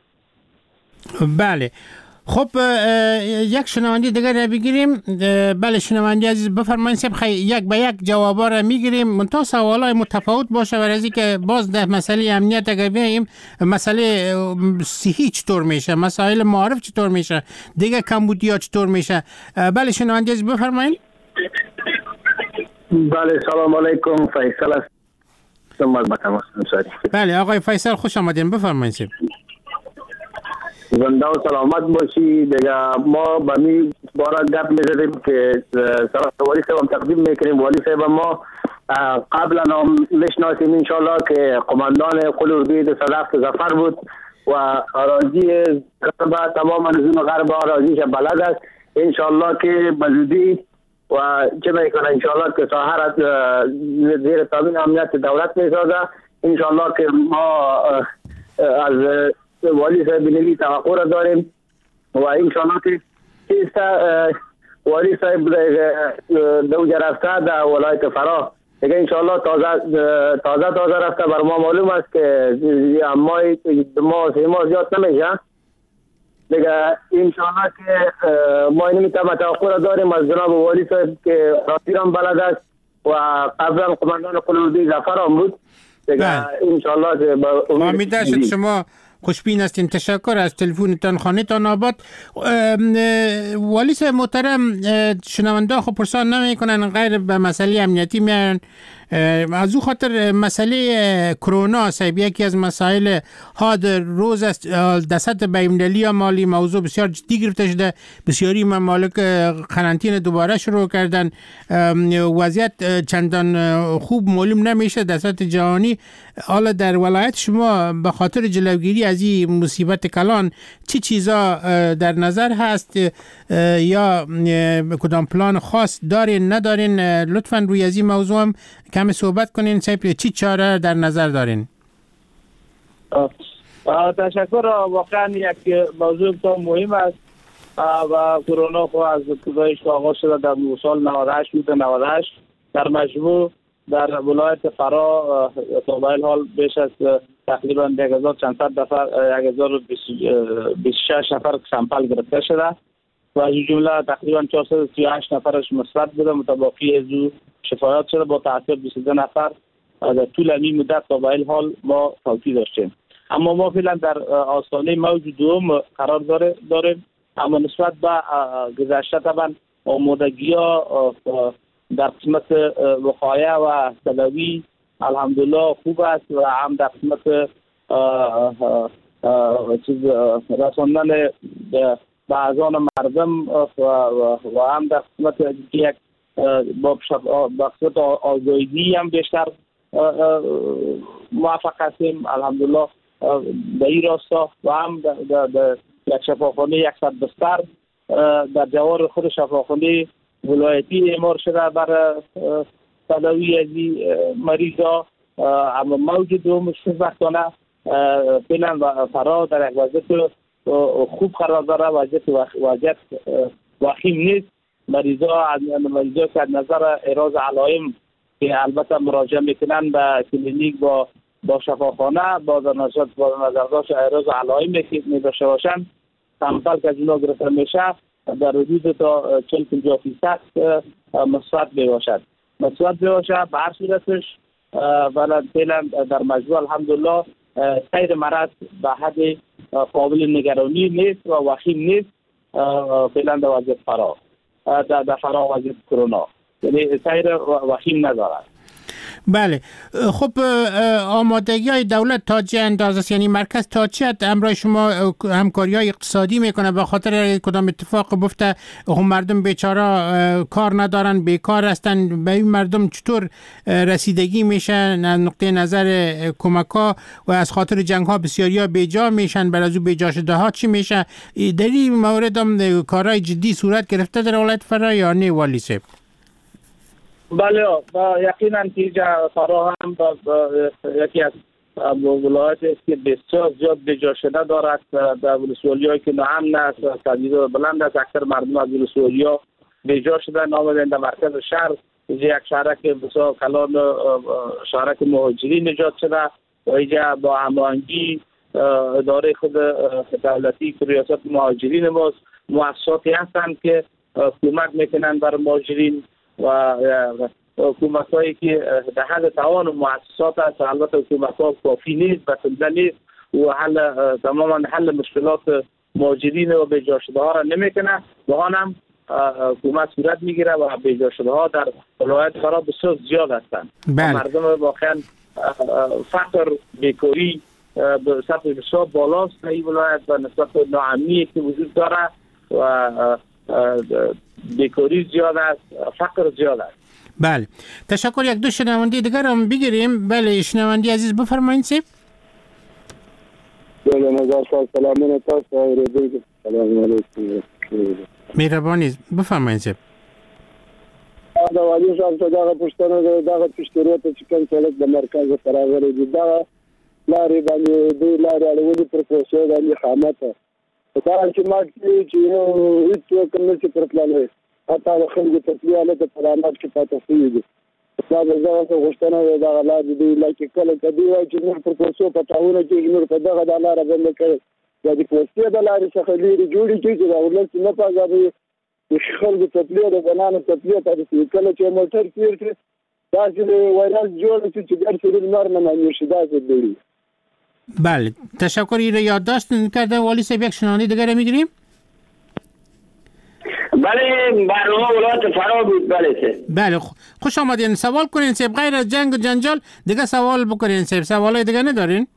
بله. خب یک شنونده دیگر را بگیریم. بله شنونده عزیز بفرمایید. یک به یک جوابا را میگیریم، منتها سوالای متفاوت باشه برای اینکه باز در مسئله امنیت اگر بیایم مسئله صحی چطور میشه، مسائل معارف چطور میشه، دیگه کمبودیا چطور میشه. بله شنونده عزیز بفرمایید. بله سلام علیکم، فیصل هستم. بله آقای فیصل خوش آمدین، بفرمایید. زنده و سلامت باشی. دیگه ما به می بارا گپ میزدیم که سلام والی صاحب هم تقدیم میکنیم. والی صاحب ما قبلا هم میشناسیم انشالله که قماندان قل اردوی د صدفت ظفر بود و اراضی غرب تمام نظام غرب اراضیش بلد است. انشالله که بزودی و چه میکنه انشالله که ساحر زیر تامین امنیت دولت میسازه. انشالله که ما از والی صاحب بنوی توقع را داریم و انشاءالله که چیسته والی صاحب دو رفته در ولایت فرا دیگه انشاءالله تازه رفته. بر ما معلوم است که ما زیاد نمیشه دیگه. انشاءالله که ما اینمی توقع را داریم از جناب والی صاحب که راستیران بلد است و قبلا قماندان قل اردوی ظفر هم بود دیگه. انشاءالله امیده شد شما خوشبین هستین. تشکر از تلفنتان. خانه‌تان آباد. والی صاحب محترم، شنونده خب پرسان نمیکنن غیر به مسئله امنیتی میان. از او خاطر مسئله کرونا صاحب یکی از مسائل ها در روز است. دست بین‌المللی مالی موضوع بسیار جدی گرفته شده. بسیاری ممالک قرنطینه دوباره شروع کردن. وضعیت چندان خوب معلوم نمیشه دست جهانی. حالا در ولایت شما به خاطر جلوگیری از این مصیبت کلان چی چیزا در نظر هست یا کدام پلان خاص دارین ندارین؟ لطفاً روی از این موضوع هم کمی صحبت کنین. چی چاره در نظر دارین؟ تشکر. واقعا یک موضوع بسیار مهم است و کرونا خو از ابتدایش آغاز شده در سال 98 بود. 98 در مجموع در ولایت فرا تا به حال بیش از تقریبا 1400 نفر 1026 نفر سامپل گرفته شده و از جمله تقریبا 438 نفرش مثبت بوده. متباقی از شفایات شده با تاثیر 22 نفر در طول این مدت تا به حال ما توفیق داشتیم. اما ما فعلا در آستانه موج دوم قرار داریم. اما نسبت به گذشته طبعا آمادگی‌ها در قسمت وقایع و تداوی الحمدلله خوب است و هم در قسمت رساندن به اذهان مردم و هم در قسمت یک با قسمت آگاهی هم بیشتر موفق هستیم الحمدلله به این راستا و هم در یک شفاخانه 100 بستر در جوار خود شفاخانه ولایتی اعمار شده برای تداوی از مریضا. اما موج دوم خوشبختانه فعلا فرا در یک وضعیت خوب قرار داره. وضعیت وخیم نیست. مریضا که از نظر احراز علائم که البته مراجعه میکنن به کلینیک با شفاخانه با نظر داشت احراز علائم که میداشته باشن سامپل که از اونا گرفته میشه در حدود تا 40-50% مثبت باشد. به هر صورتش ولی فعلا در مجموع الحمدلله سیر مرض به حد قابل نگرانی نیست و وخیم نیست. فعلا در وضعیت فرا در فرا وضعیت کرونا یعنی سیر وخیم ندارد. بله خب آمادگی های دولت تا چه اندازه است؟ یعنی مرکز تا چه همراه شما همکاری های اقتصادی میکنه به خاطر کدام اتفاق گفته مردم بیچاره کار ندارن بیکار هستن به این مردم چطور رسیدگی میشه از نقطه نظر کمک ها و از خاطر جنگ ها بسیاری ها بیجا میشن بر از او بیجا شده ها چی میشه؟ در این مورد هم کارهای جدی صورت گرفته در ولایت فرا یا نه والی صاحب؟ بله یقینا که فرا هم یکی از ولایاتی است که بسیار زیاد بیجا شده دارد. در ولسوالی‌هایی که ناامن است تهدید بلند است. اکثر مردم از ولسوالی‌ها بیجا شدن آمدن در مرکز شهر. یک شهرک بسیار کلان شهرک مهاجرین ایجاد شده و اینجا با هماهنگی اداره خود دولتی که ریاست مهاجرین ماست مؤسساتی هستند که کمک میکنن بر مهاجرین و حکومت هایی که در حد توان مؤسسات است. البته حکومت ها کافی نیست بسنده نیست و تماما حل مشکلات مهاجرین و بیجا شده ها را نمیکنه و آن هم حکومت صورت میگیره و بیجا شده ها در ولایت فرا بسیار زیاد هستند. مردم واقعا فقر بیکاری به سطح بسیار بالاست در این ولایت و نسبت به ناامنی که وجود داره و بیکاری زیاد است، فقر زیاد است. بله تشکر. یک دو شنونده دیگر هم بگیریم. بله شنونده عزیز بفرمایید سیب. بله مزار سلام علیکم. مهربانی بفرمایید سیب. دا والی صاحب ته دا پښتنه دا پښتورات چې کوم څلک د مرکز فراغره دي دا لارې باندې د لارې اړولې پروفیسور باندې خامته دا چې ما چې نو هیڅ کوم څه پر پلان وي حتی خلک ته پیاله د پرامات کې پاتې شي دا زه غوښتنه دا لارې دی لکه کله کدی وای چې نور پروفیسور په تاونه کې نور په دغه د لارې باندې کړي دا د پوسټي د لارې څخه لري جوړی چې دا ولڅ نه پاګابي د خلکو تپلیه د بنانو تپلیه تاسو کله چې موټر تیر کړي دا چې وایرس جوړ چې ګر چې نور نه مانی شي دا چې دی بله تشکر. این را یادداشت کرده والی صاحب. یک شنونده دیگر میگیریم. بله برنامه ولایت فرا بود. بله خوش آمدین. سوال کنین صاحب. غیر از جنگ و جنجال دیگه سوال بکنین صاحب. سوالای دیگه ندارین؟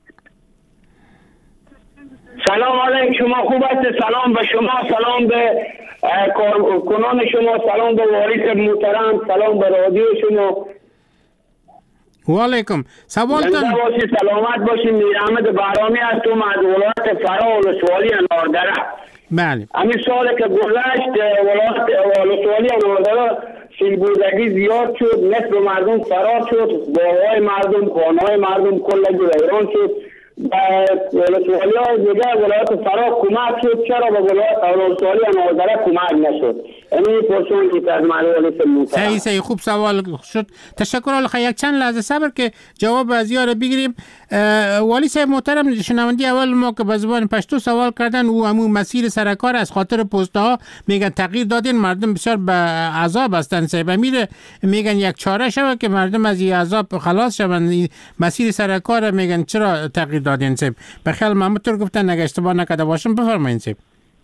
سلام علیکم. شما خوب هستید؟ سلام به شما، سلام به کارکنان شما، سلام به واریس محترم، سلام به رادیو شما. و علیکم. سوالتون سلامت باشین. میرحمد بهرامی هستم از ولایت فرا ولسوالی اناردره. بله. همین سال که گذشت ولایت ولسوالی اناردره سیل‌بردگی زیاد شد، نصف مردم فرار شد، باغ‌های مردم، خانه‌های مردم کلگی ویران شد. ولسوالی های دیگه ولایت فرا کمک شد، چرا به ولایت ولسوالی اناردره کمک نشد؟ این پرسون که از معلومات صحیح خوب سوال شد. تشکر. الخه یک چند لحظه صبر که جواب از یار بگیریم. والی صاحب محترم، شنوندی اول ما که به زبان پشتو سوال کردن او همون مسیر سرکار از خاطر پسته ها میگن تغییر دادین، مردم بسیار به عذاب هستن صاحب. میگن یک چاره شوه که مردم از این عذاب خلاص شوند. مسیر سرکار میگن چرا تغییر دادین صاحب؟ بخیال محمد گفتن اگه اشتباه نکرده باشم بفرمایید صاحب.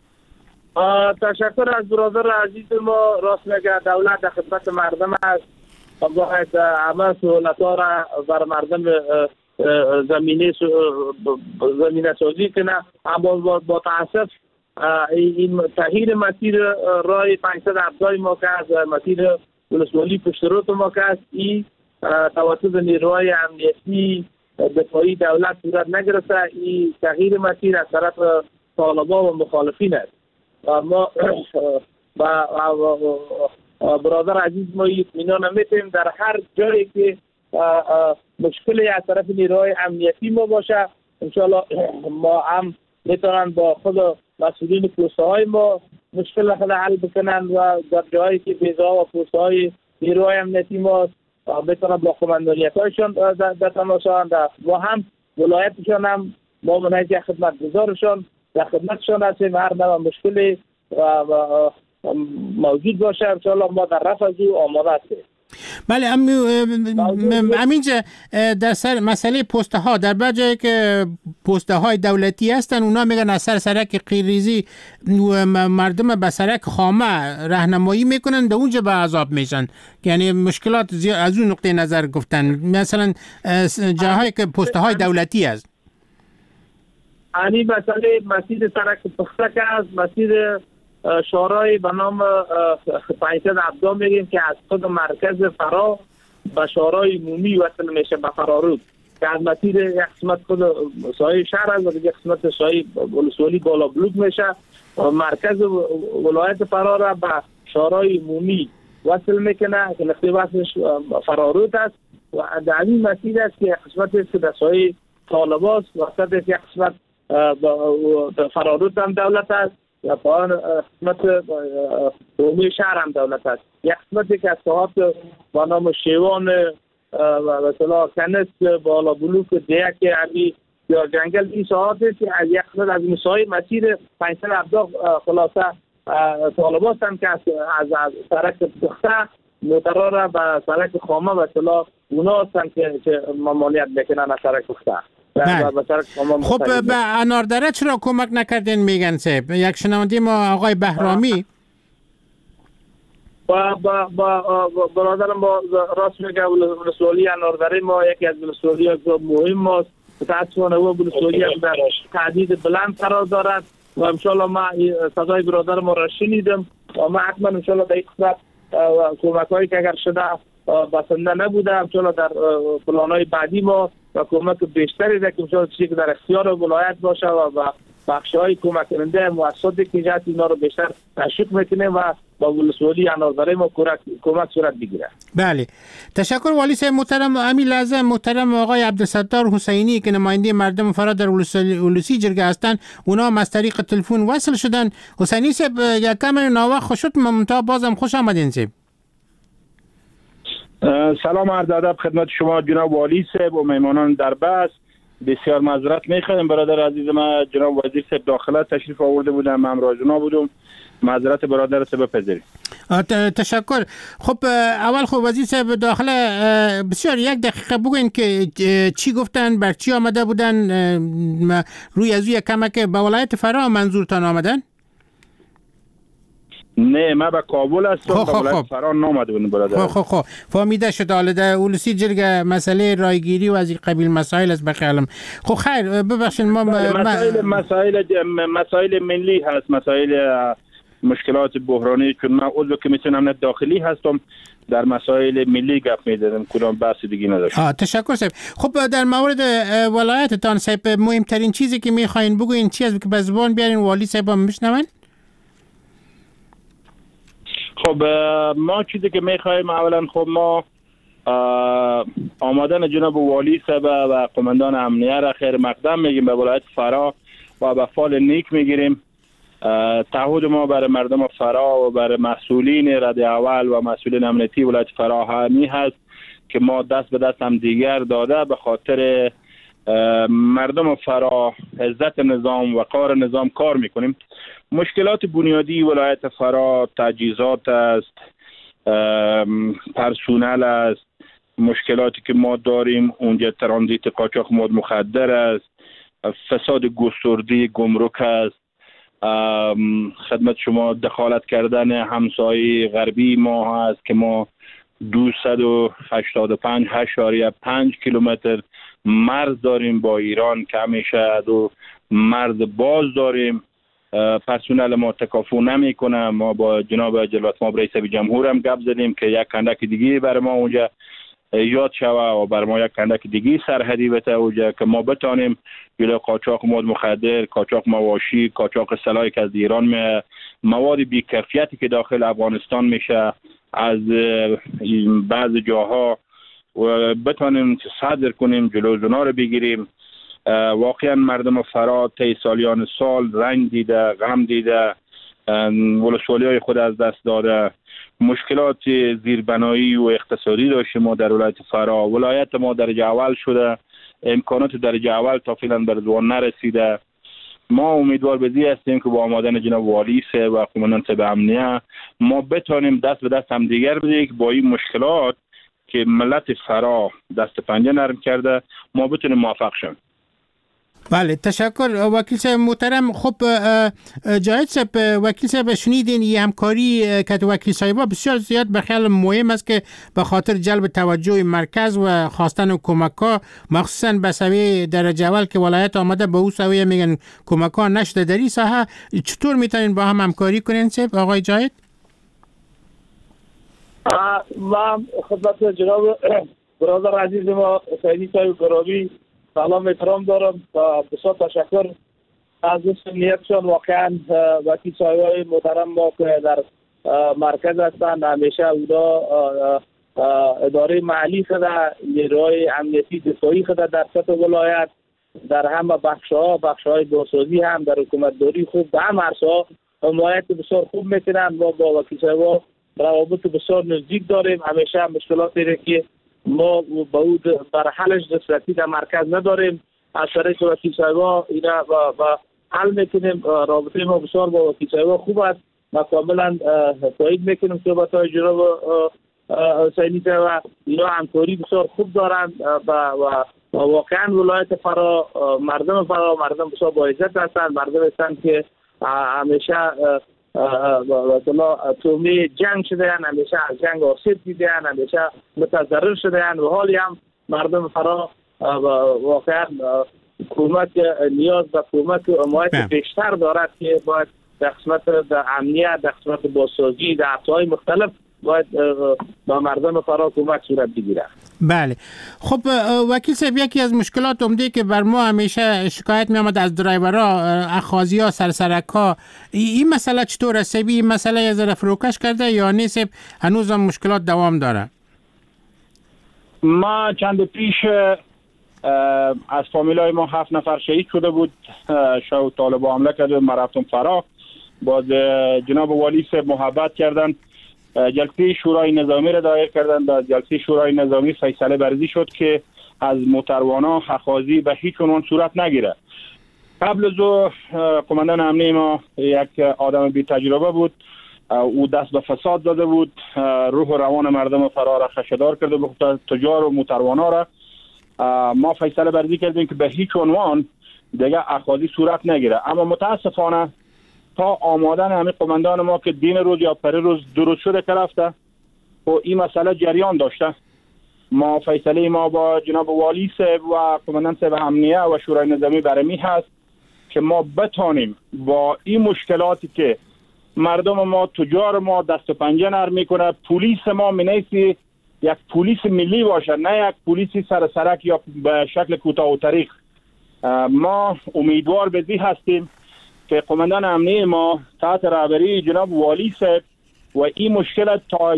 تشکر از برادر عزیز ما. راست میگه دولت در خدمت مردم است. باید همه سهولت‌ها را بر مردم زمینه سازی کنه. اما با تاسف این تغییر مسیر راه 517 ما که از مسیر ولسوالی پشت روت ما که است، این توسط نیروهای امنیتی دفاعی دولت صورت نگرفته. این تغییر مسیر از طرف طالبان و مخالفین است. ما برادر عزیز ما اطمینان میتیم در هر جایی که مشکلی از طرف نیروهای امنیتی ما باشه، انشاءالله ما هم میتونن با خود مسئولین پوسته های ما مشکل خود حل بکنن و در جایی که بیضا و پوسته های نیروهای امنیتی ما میتونن با قماندانیت هایشان در تماشا. ما هم ولایتشان هم ما منهج خدمت گذارشان در خدمتشان هستیم. هر نوع مشکلی موجود باشه انشاءالله ما در رفع از او آماده هستیم. بله. همینجا در سر مسئله پسته ها، در بعض جایی که پسته های دولتی هستن اونا میگن از سرک قیریزی مردم به سرک خامه راهنمایی میکنن، در اونجا به عذاب میشن. یعنی مشکلات زیاد از اون نقطه نظر گفتن. مثلا جاهایی که پسته های دولتی هست، یعنی مسئله مسیر سرک پخته که از مسیر شورای به نام 517 میگیم که از خود مرکز فرا به شورای عمومی وصل میشه به فرارود، که از مسیر یک قسمت خود سایه شهر است و یک قسمت سایه ولسوالی بالا بلوک میشه. مرکز ولایت فرا را به شورای عمومی وصل میکنه که نقطه وصلش فرارود است و در این مسیر است که قسمت است که در سایه طالباست و یک قسمت فرارود هم دولت است یا پایان قسمت عمومی شهر هم دولت است. یک قسمتی که از ساحات با نام شیوان و مثلا کنس بالا بلوک دیگه که علی یا جنگل، این ساحات است که از یک قسمت از مسای مسیر 517 خلاصه طالبات هم که از سرک پخته موترها را به سرک خامه و مثلا اونا هستن که ممانعت میکنن از سرک پخته. خب به اناردره چرا کمک نکردین میگن صاحب؟ یک شنونده ما آقای بهرامی برادرم ما راست میگه ولسوالی اناردره ما یکی از ولسوالی مهم ماست. متاسفانه او ولسوالی هم در تعدید بلند قرار دارد و انشالله ما صدای برادر ما را شنیدم و ما حتما انشالله در این قسمت کمک هایی که اگر شده بسنده نبوده انشالله در پلانهای بعدی ما و کمک بیشتری ده که انشالله چیزی که در اختیار ولایت باشه و بخش‌های کمک کننده مؤسساتی که جهت اینا رو بیشتر تشویق میکنه و با ولسوالی اناردره ما کمک صورت بگیره. بله تشکر والی صاحب محترم. همین لحظه محترم آقای عبدالستار حسینی که نماینده مردم فرا در ولسی جرگه هستند، اونا هم از طریق تلفن وصل شدن. حسینی صاحب یک کم ناوقت خوش شد، منتها بازم خوش آمدین صاحب. سلام عرض ادب خدمت شما جناب والی صاحب و مهمانان در بس. بسیار معذرت میخوایم برادر عزیز ما جناب وزیر صاحب داخله تشریف آورده بودم، من همراه جناب بودم. معذرت برادر صاحب بپذیرید. تشکر. خب اول خب وزیر صاحب داخل بسیار یک دقیقه بگوین که چی گفتن، بر چی آمده بودن، روی از روی کمک به ولایت فرا منظورتان آمدن؟ نه ما به کابل هستم، به ولایت فرا نامده بودن برادر. خب فهمیده شد. حالا در اولسی جرگه مسئله رایگیری و از این قبیل مسائل است بخیالم. خب خیر ببخشید ما مسائل ملی هست، مسائل مشکلات بحرانی، چون من عضو کمیسیون امنیت داخلی هستم، در مسائل ملی گپ می‌زدم، کدام بحث دیگه نداشتم. تشکر صاحب. خب در مورد ولایتتان صاحب مهمترین چیزی که می‌خواین بگوین چی است که به زبان بیارین والی صاحب هم بشنون؟ خب ما چیزی که می‌خوایم اولا خب ما آمدن جناب والی صاحب و قماندان امنیه را خیر مقدم میگیم، به ولایت فرا و به فال نیک میگیریم. تعهد ما برای مردم فرا و برای مسئولین رده اول و مسئولین امنیتی ولایت فرا همی هست که ما دست به دست هم دیگر داده به خاطر مردم فرا، عزت نظام و وقار نظام کار میکنیم. مشکلات بنیادی ولایت فرا تجهیزات است، پرسونل است، مشکلاتی که ما داریم اونجا ترانزیت قاچاق مواد مخدر است، فساد گسترده گمرک است، خدمت شما دخالت کردن همسایه غربی ما هست که ما 285.5 کیلومتر مرز داریم با ایران که همیشه دو مرز باز داریم. پرسونل ما تکافو نمیکنه. ما با جناب جلوت ما رئیس جمهور هم گپ زدیم که یک کندک دیگه برای ما اونجا یاد شوه و بر ما یک کندک دیگه سرحدی بته اونجا که ما بتانیم جلوی قاچاق مواد مخدر، قاچاق مواشی، قاچاق سلاحی که از ایران مواد بی‌کیفیتی که داخل افغانستان میشه از بعض جاها و بتانیم صادر کنیم، جلوی اونا رو بگیریم. واقعا مردم فرا طی سالیان سال رنج دیده، غم دیده، ولسوالی‌های خود از دست داده، مشکلات زیربنایی و اقتصادی داشته. ما در ولایت فرا، ولایت ما درجه اول شده، امکانات درجه اول تا فعلا به زبان نرسیده. ما امیدوار بزی هستیم که با آمدن جناب والی صاحب و قماندان صاحب امنیه ما بتانیم دست به دست هم دیگر بدیم که با این مشکلات که ملت فرا دست پنجه نرم کرده ما بتونیم موفق شیم. بله تشکر وکیل صاحب محترم. خب جاید صاحب، وکیل صاحب شنیدین این همکاری که وکیل صاحبا بسیار زیاد به خیال مهم است که به خاطر جلب توجه مرکز و خواستن کمک ها، مخصوصا به سویه درجه اول که ولایت آمده به او سویه میگن کمک ها نشده در این ساحه، چطور میتونین با هم همکاری کنین صاحب آقای جاید؟ و خدمت جناب برادر عزیز ما سیدی صاحب گرامی سلام احترام دارم و بسیار تشکر از نیتشان. واقعا وکیل صاحبای محترم ما که در مرکز هستند، همیشه اونا اداره محلی خود، نیروهای امنیتی دفاعی خود در سطح ولایت در همه بخش‌های بازسازی هم در حکومت داری خوب در همه عرصه‌ها حمایت بسیار خوب میکنن. ما با وکیل صاحبا روابط بسیار نزدیک داریم. همیشه مشکلاتی که ما بر حلش دسترسی در مرکز نداریم، از طریق وکیل صاحبا اینا و حل میکنیم. رابطه ما بسیار با وکیل صاحبا خوب است. ما کاملا تایید میکنیم صحبت‌های جناب حسینی و اینا همکاری بسیار خوب دارند و واقعا ولایت فرا، مردم فرا مردم بسیار با عزت هستند، مردم هستند که همیشه تومی جنگ شده هستند، همیشه از جنگ آسیب دیده هستند، همیشه متضرر شده هستند و حالی هم مردم فرا واقعا حکومت نیاز به کمک و حمایت بیشتر دارد که باید در قسمت امنیت، در قسمت بازسازی، در عرصه‌های مختلف باید با مردم فرا کمک صورت بگیرد. بله. خب وکیل صاحب، یکی از مشکلات عمده که بر ما همیشه شکایت می آمد از درایورها، اخاذی‌ها، سرسرک‌ها، این مسئله چطور است؟ این مسئله از طرف فروکش کرده یا نیست؟ هنوز هم مشکلات دوام داره؟ ما چند پیش از فامیلای ما 7 نفر شهید شده بود. شو طالبا حمله کرد و ما رفتم فرا. باز جناب والی صاحب محبت کردن، جلسه شورای نظامی را دایر کردند. در جلسه شورای نظامی فیصله برزی شد که از موتروانا اخاذی به هیچ عنوان صورت نگیره. قبل از قماندان امنیه ما یک آدم بی تجربه بود، او دست به فساد داده بود، روح و روان مردم فرا را خشدار کرده بود، تجار و موتروانا را. ما فیصله بردی کردیم که به هیچ عنوان دیگه اخاذی صورت نگیره. اما متاسفانه تا آمادن همین قماندان ما که دین روز یا پری روز درست شده که رفته و این مسئله جریان داشته، ما فیصله ما با جناب والی صاحب و قماندان صاحب امنیه و شورای نظامی برمی هست که ما بتانیم با این مشکلاتی که مردم ما، تجار ما دست و پنجه نرم میکنه، پلیس ما منیسی یک پلیس ملی باشه، نه یک پلیس سرک یا به شکل کوتاه و طریق. ما امیدوار به زی هستیم که قماندان امنیه ما تحت رهبری جناب والی صاحب و این مشکل تا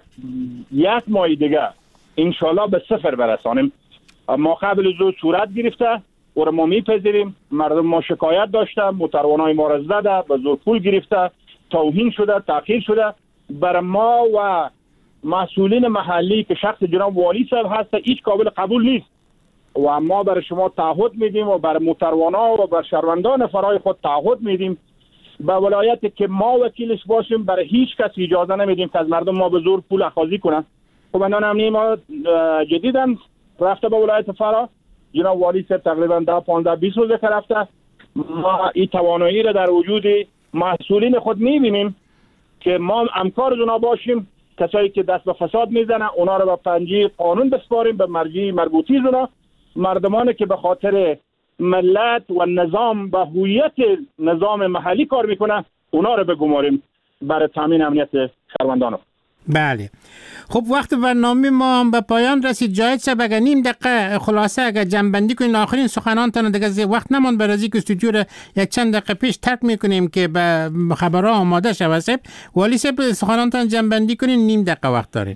یک ماه دیگه انشالله به صفر برسانیم. ما قبل زود صورت گرفته و ما میپذیریم. مردم ما شکایت داشته، موتروانای ما را زده، به زور پول گرفته، توهین شده، تاخیر شده. بر ما و مسئولین محلی که شخص جناب والی صاحب هست هیچ قابل قبول نیست و ما برای شما تعهد میدیم و بر موتروانا و بر شهروندان فرای خود تعهد میدیم به ولایت که ما وکیلش باشیم. برای هیچ کس اجازه نمیدیم که از مردم ما به زور پول اخاذی کنه. قماندان امنیه ما جدیداً رفته به ولایت فرا، جناب والی صاحب تقریبا 10 15 20 روزه که رفته. ما این توانایی را در وجود مسئولین خود میبینیم که ما همکار اونا باشیم. کسایی که دست به فساد میزنن اونا رو به پنجه قانون بسپاریم، به مرجع مربوطی اونا. مردمانی که به خاطر ملت و نظام و هویت نظام محلی کار میکنه اونا رو بگماریم برای تامین امنیت شهروندان. بله. خب وقت برنامه ما هم به پایان رسید. جاید صاحب اگر نیم دقیقه خلاصه اگر جنبندی کنین آخرین سخنانتان، دیگه وقت نمان برای که استودیو را یک چند دقیقه پیش ترک میکنیم که به خبرها آماده شود. صاحب والی صاحب سخنانتان جنبندی کنین، نیم دقیقه وقت دارید.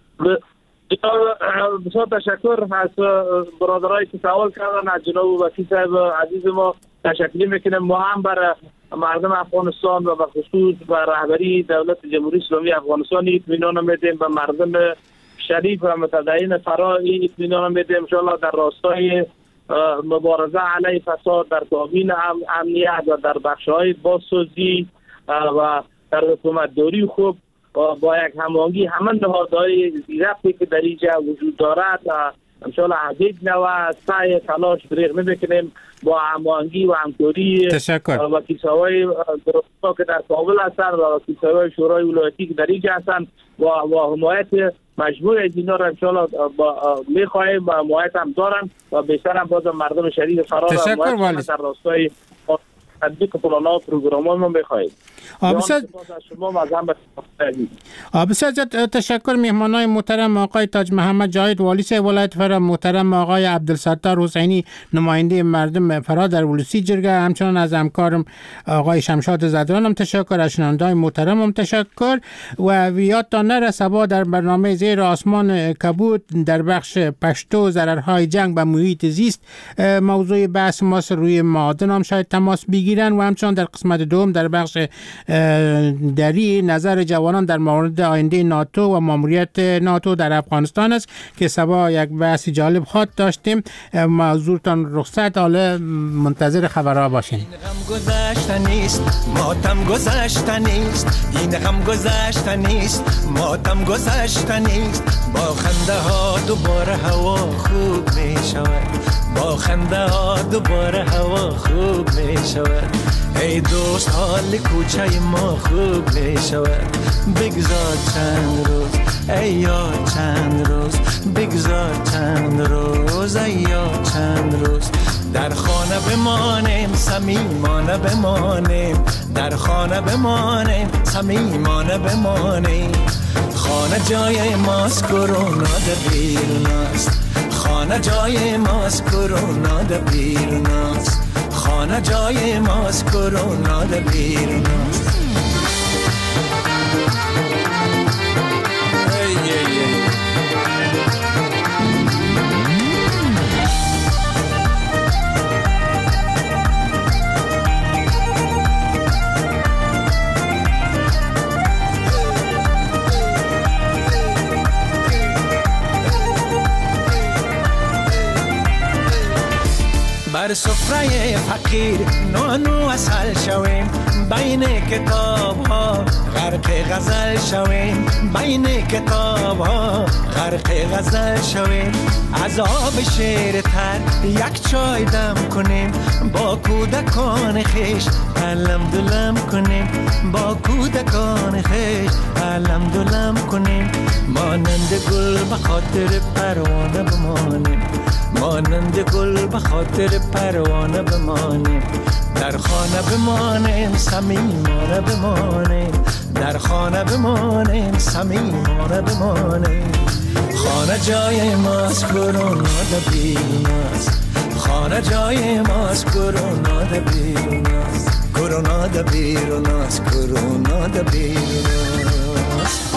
بسیار تشکر از برادرایی که سوال کردن. از جناب وکیل صاحب عزیز ما تشکر میکنیم. ما هم برای مردم افغانستان و به خصوص به رهبری دولت جمهوری اسلامی افغانستان اطمینان میدیم، به مردم شریف و متدین فرا اطمینان میدیم. ان شاء الله در راستای مبارزه علیه فساد، در تامین امنیت و در بخش‌های بازسازی و در حکومتداری خوب با یک هماهنگی همه نهادهای زیرفتی که در اینجا وجود دارد ان شاء الله از یک نوع سعی تلاش دریغ نمیکنیم با هماهنگی و همکاری وکیل‌های درستا که در کابل هستند و وکیل‌های شورای ولایتی که در اینجا هستند و حمایت مجموع از اینا را ان شاء الله می‌خواهیم و حمایت هم دارن و بیشتر هم باز مردم شهید فرا حمایت در راستای تطبیق پلان‌ها و پروگرام‌ها ما می‌خواهیم. بسیار تشکر. مهمانای محترم آقای تاج محمد جاید والی صاحب ولایت فرا، محترم آقای عبدالستار حسینی نماینده مردم فرا در ولسی جرگه، همچنان از همکارم آقای شمشاد زدران هم تشکر، از شنونده‌های محترم هم تشکر و یادتان نره صبا در برنامه زیر آسمان کبود در بخش پشتو ضررهای جنگ به محیط زیست موضوع بحث ماست. روی معادن هم شاید تماس بگیرن و همچنان در قسمت دوم در بخش دری نظر جوانان در مورد آینده ناتو و ماموریت ناتو در افغانستان است که سبا یک بحث جالب خواهد داشتیم. موضوعتان رخصت، حالا منتظر خبرها باشین. این غم گذشته نیست، ماتم گذشته نیست. این غم گذشته نیست، ماتم گذشته نیست. با خنده ها دوباره هوا خوب می شود، با خنده ها دوباره هوا خوب می شود. ای دوست حال کوچه ما خوب می شود. بگذار چند روز ای یار، چند روز بگذار چند روز ای یار، چند روز در خانه بمانیم، صمیمانه بمانیم. در خانه بمانیم، صمیمانه بمانیم. خانه جای ماست، کرونا در بیرون است. خانه جای ماست، کرونا در بیرون است. خانه جای ماست، کرونا در بیرون است. بر سفره فقیر نانو اصل شویم بین کتاب ها غرق غزل شویم بین کتاب ها غرق غزل شویم از آب شیر تر یک چای دم کنیم با کودکان خیش علم دلم کنیم با کودکان خیش علم دلم کنیم مانند گل به خاطر پروانه بمانیم مانند گل به خاطر پروانه بمانیم در خانه بمانیم صمیمانه بمانیم در خانه بمانیم صمیمانه بمانیم خانه جای ماست کرونا ده بیرون است خانه جای ماست کرونا ده بیرون است کرونا ده بیرون است کرونا ده بیرون است